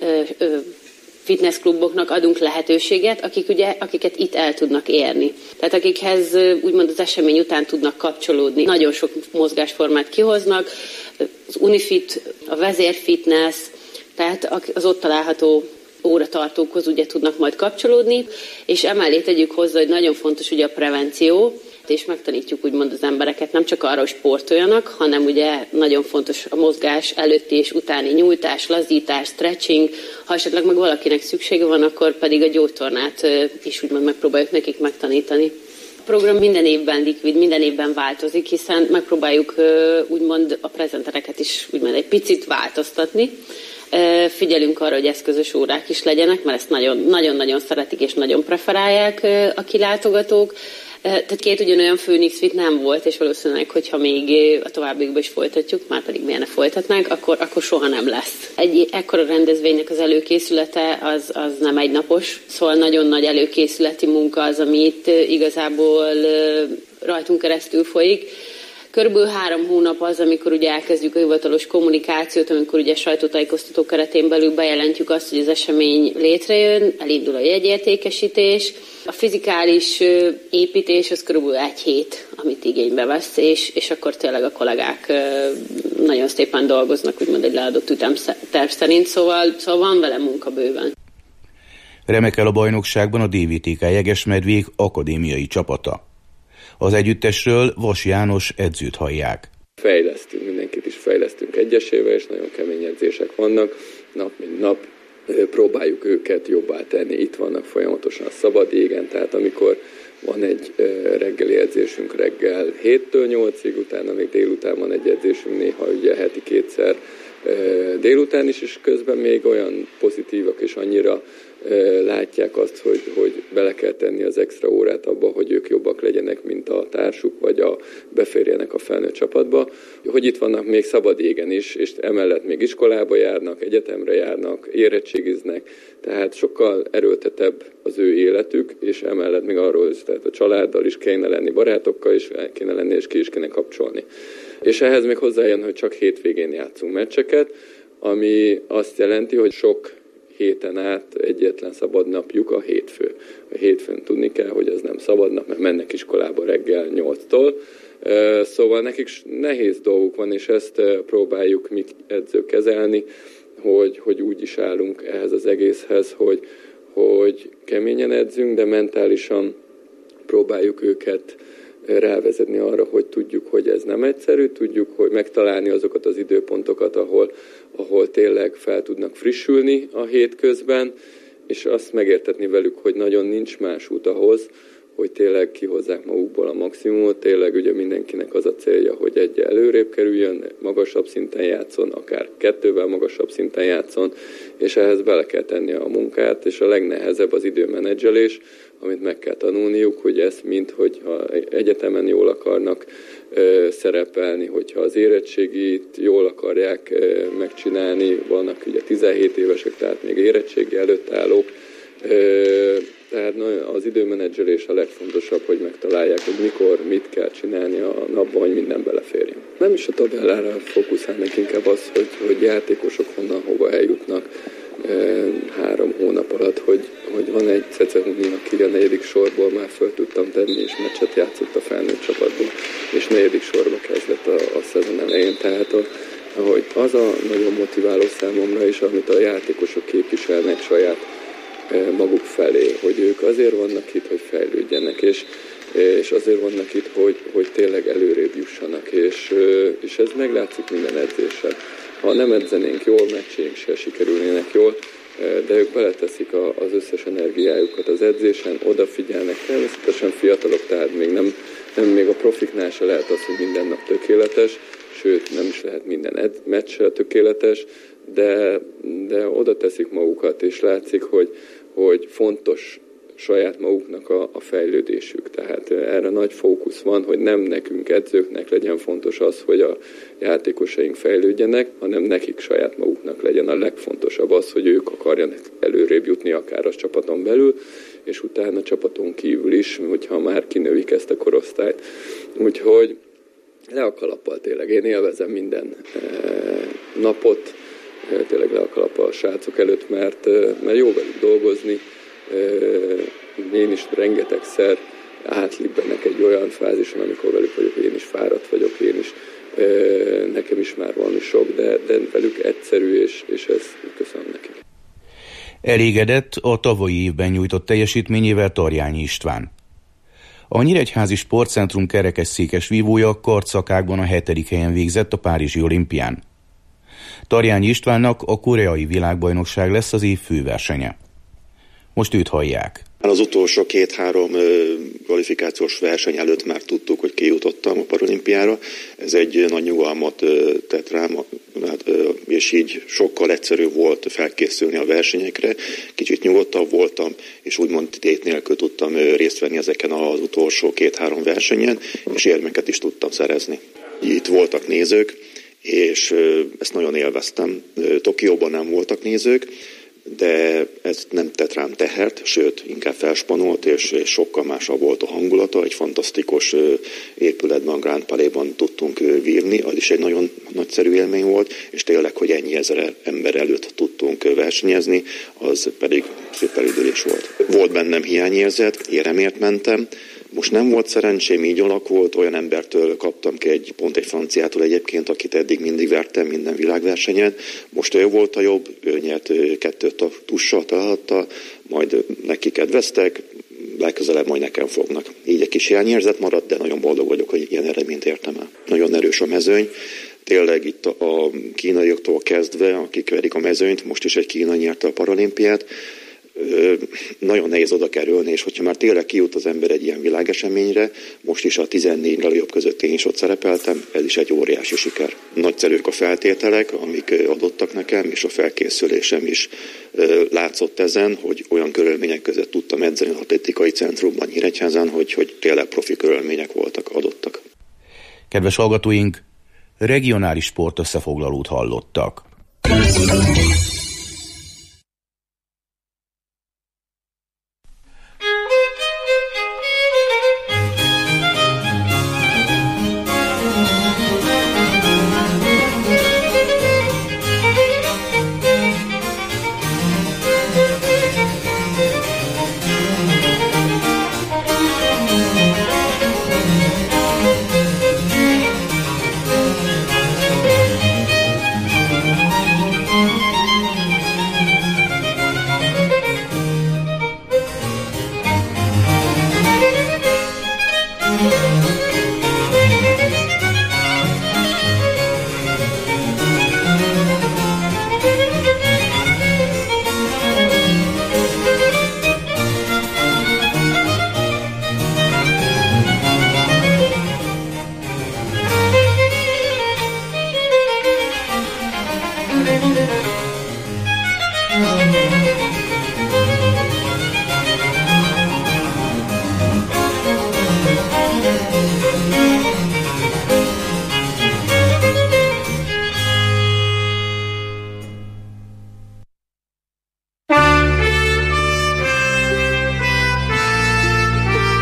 fitnesskluboknak adunk lehetőséget, akiket itt el tudnak érni. Tehát akikhez úgymond az esemény után tudnak kapcsolódni. Nagyon sok mozgásformát kihoznak, az Unifit, a vezérfitness, tehát az ott található óratartókhoz ugye tudnak majd kapcsolódni, és emellé tegyük hozzá, hogy nagyon fontos ugye a prevenció, és megtanítjuk úgymond az embereket nem csak arra, hogy sportoljanak, hanem ugye nagyon fontos a mozgás előtti és utáni nyújtás, lazítás, stretching. Ha esetleg meg valakinek szüksége van, akkor pedig a gyógytornát is úgymond megpróbáljuk nekik megtanítani. A program minden évben likvid, minden évben változik, hiszen megpróbáljuk úgymond a prezentereket is úgymond egy picit változtatni. Figyelünk arra, hogy eszközös órák is legyenek, mert ezt nagyon-nagyon szeretik és nagyon preferálják a kilátogatók. Tehát két ugyanolyan Phoenix Fit nem volt, és valószínűleg, hogyha még a továbbiakban is folytatjuk, már pedig miért ne folytatnánk, akkor soha nem lesz. Egy ekkora rendezvénynek az előkészülete az nem egynapos, szóval nagyon nagy előkészületi munka az, ami itt igazából rajtunk keresztül folyik. Körülbelül 3 hónap az, amikor ugye elkezdjük a hivatalos kommunikációt, amikor ugye sajtótájékoztató keretén belül bejelentjük azt, hogy az esemény létrejön, elindul a jegyértékesítés. A fizikális építés az körülbelül 1 hét, amit igénybe vesz, és akkor tényleg a kollégák nagyon szépen dolgoznak, úgymond egy leadott ütemterv szerint, szóval van vele munka bőven. Remekkel a bajnokságban a DVTK Jegesmedvék akadémiai csapata. Az együttesről Vas János edzőt hallják. Fejlesztünk, mindenkit is fejlesztünk egyesével, és nagyon kemény edzések vannak, nap mint nap. Próbáljuk őket jobbá tenni, itt vannak folyamatosan a szabad égen, tehát amikor van egy reggeli edzésünk reggel 7-től 8-ig, utána még délután van egy edzésünk, néha ugye heti 2-szer délután is, és közben még olyan pozitívak és annyira látják azt, hogy bele kell tenni az extra órát abba, hogy ők jobbak legyenek, mint a társuk, vagy beférjenek a felnőtt csapatba, hogy itt vannak még szabad égen is, és emellett még iskolába járnak, egyetemre járnak, érettségiznek, tehát sokkal erőltetebb az ő életük, és emellett még arról is, tehát a családdal is kéne lenni, barátokkal is kéne lenni, és ki is kéne kapcsolni. És ehhez még hozzájön, hogy csak hétvégén játszunk meccseket, ami azt jelenti, hogy sok héten át egyetlen szabad napjuk a hétfő. A hétfőn tudni kell, hogy ez nem szabad nap, mert mennek iskolába reggel 8-tól. Szóval nekik nehéz dolguk van, és ezt próbáljuk mi edzők kezelni, hogy úgy is állunk ehhez az egészhez, hogy keményen edzünk, de mentálisan próbáljuk őket rávezetni arra, hogy tudjuk, hogy ez nem egyszerű, tudjuk, hogy megtalálni azokat az időpontokat, ahol tényleg fel tudnak frissülni a hétközben, és azt megértetni velük, hogy nagyon nincs más út ahhoz, hogy tényleg kihozzák magukból a maximumot, tényleg ugye mindenkinek az a célja, hogy egy előrébb kerüljön, magasabb szinten játszon, akár 2-vel magasabb szinten játszon, és ehhez bele kell tenni a munkát, és a legnehezebb az időmenedzselés, amit meg kell tanulniuk, hogy ezt hogyha egyetemen jól akarnak szerepelni, hogyha az érettségit jól akarják megcsinálni, vannak ugye 17 évesek, tehát még érettségi előtt állók, tehát az időmenedzselés a legfontosabb, hogy megtalálják, hogy mikor, mit kell csinálni a napban, hogy minden beleférjen. Nem is a tabellára fókuszálnak, inkább az, hogy játékosok honnan hova eljutnak 3 hónap alatt, hogy van egy Cecehuni, aki a 4. sorból már föl tudtam tenni, és meccset játszott a felnőtt csapatban, és 4. sorba kezdett a szezon elején. Tehát hogy az a nagyon motiváló számomra is, amit a játékosok képviselnek saját maguk felé, hogy ők azért vannak itt, hogy fejlődjenek, és azért vannak itt, hogy tényleg előrébb jussanak, és ez meglátszik minden edzésen. Ha nem edzenénk jól, meccsénk se sikerülnének jól, de ők beleteszik az összes energiájukat az edzésen, odafigyelnek, természetesen fiatalok, tehát még a profiknál se lehet az, hogy minden nap tökéletes, sőt nem is lehet minden meccs tökéletes, de oda teszik magukat, és látszik, hogy fontos saját maguknak a fejlődésük. Tehát erre nagy fókusz van, hogy nem nekünk edzőknek legyen fontos az, hogy a játékosaink fejlődjenek, hanem nekik saját maguknak legyen a legfontosabb az, hogy ők akarjanak előrébb jutni akár a csapaton belül, és utána a csapaton kívül is, hogyha már kinövik ezt a korosztályt. Úgyhogy le a kalappal tényleg. Én élvezem minden napot, tényleg le a kalappal a srácok előtt, mert jó velük dolgozni. Én is rengetegszer átlibbenek egy olyan fázison, amikor velük vagyok, én is fáradt vagyok, nekem is már valami sok, de velük egyszerű, és ezt köszönöm nekik. Elégedett a tavalyi évben nyújtott teljesítményével Tarjányi István. A Nyíregyházi Sportcentrum kerekesszékes vívója kartszakákban a 7. helyen végzett a Párizsi olimpián. Tarjányi Istvánnak a koreai világbajnokság lesz az év főversenye. Most őt hallják. Az utolsó 2-3 kvalifikációs verseny előtt már tudtuk, hogy kijutottam a paralimpiára. Ez egy nagy nyugalmat tett rám, és így sokkal egyszerűbb volt felkészülni a versenyekre. Kicsit nyugodtabb voltam, és úgymond tét nélkül tudtam részt venni ezeken az utolsó 2-3 versenyen, és érmeket is tudtam szerezni. Itt voltak nézők, és ezt nagyon élveztem. Tokióban nem voltak nézők, de ez nem tett rám tehert, sőt, inkább felspanolt, és sokkal másabb volt a hangulata. Egy fantasztikus épületben, a Grand Palais-ban tudtunk vívni, az is egy nagyon nagyszerű élmény volt, és tényleg, hogy ennyi ezer ember előtt tudtunk versenyezni, az pedig szép felüdülés volt. Volt bennem hiányérzet, éremért mentem. Most nem volt szerencsém, így alakult, olyan embertől kaptam ki egy franciától egyébként, akit eddig mindig vertem minden világversenyen. Most ő volt a jobb, ő nyert 2 tussal találta, majd neki kedveztek, legközelebb majd nekem fognak. Így egy kis hiányérzet maradt, de nagyon boldog vagyok, hogy ilyen eredményt értem el. Nagyon erős a mezőny. Tényleg itt a kínaiaktól kezdve, akik verik a mezőnyt, most is egy kínai nyerte a paralimpiát, nagyon nehéz oda kerülni, és hogyha már tényleg kijut az ember egy ilyen világeseményre, most is a 14 legjobb között én is ott szerepeltem, ez is egy óriási siker. Nagyszerűek a feltételek, amik adottak nekem, és a felkészülésem is látszott ezen, hogy olyan körülmények között tudtam edzeni az atlétikai centrumban Nyíregyházán, hogy tényleg profi körülmények voltak, adottak. Kedves hallgatóink, regionális sport összefoglalót hallottak.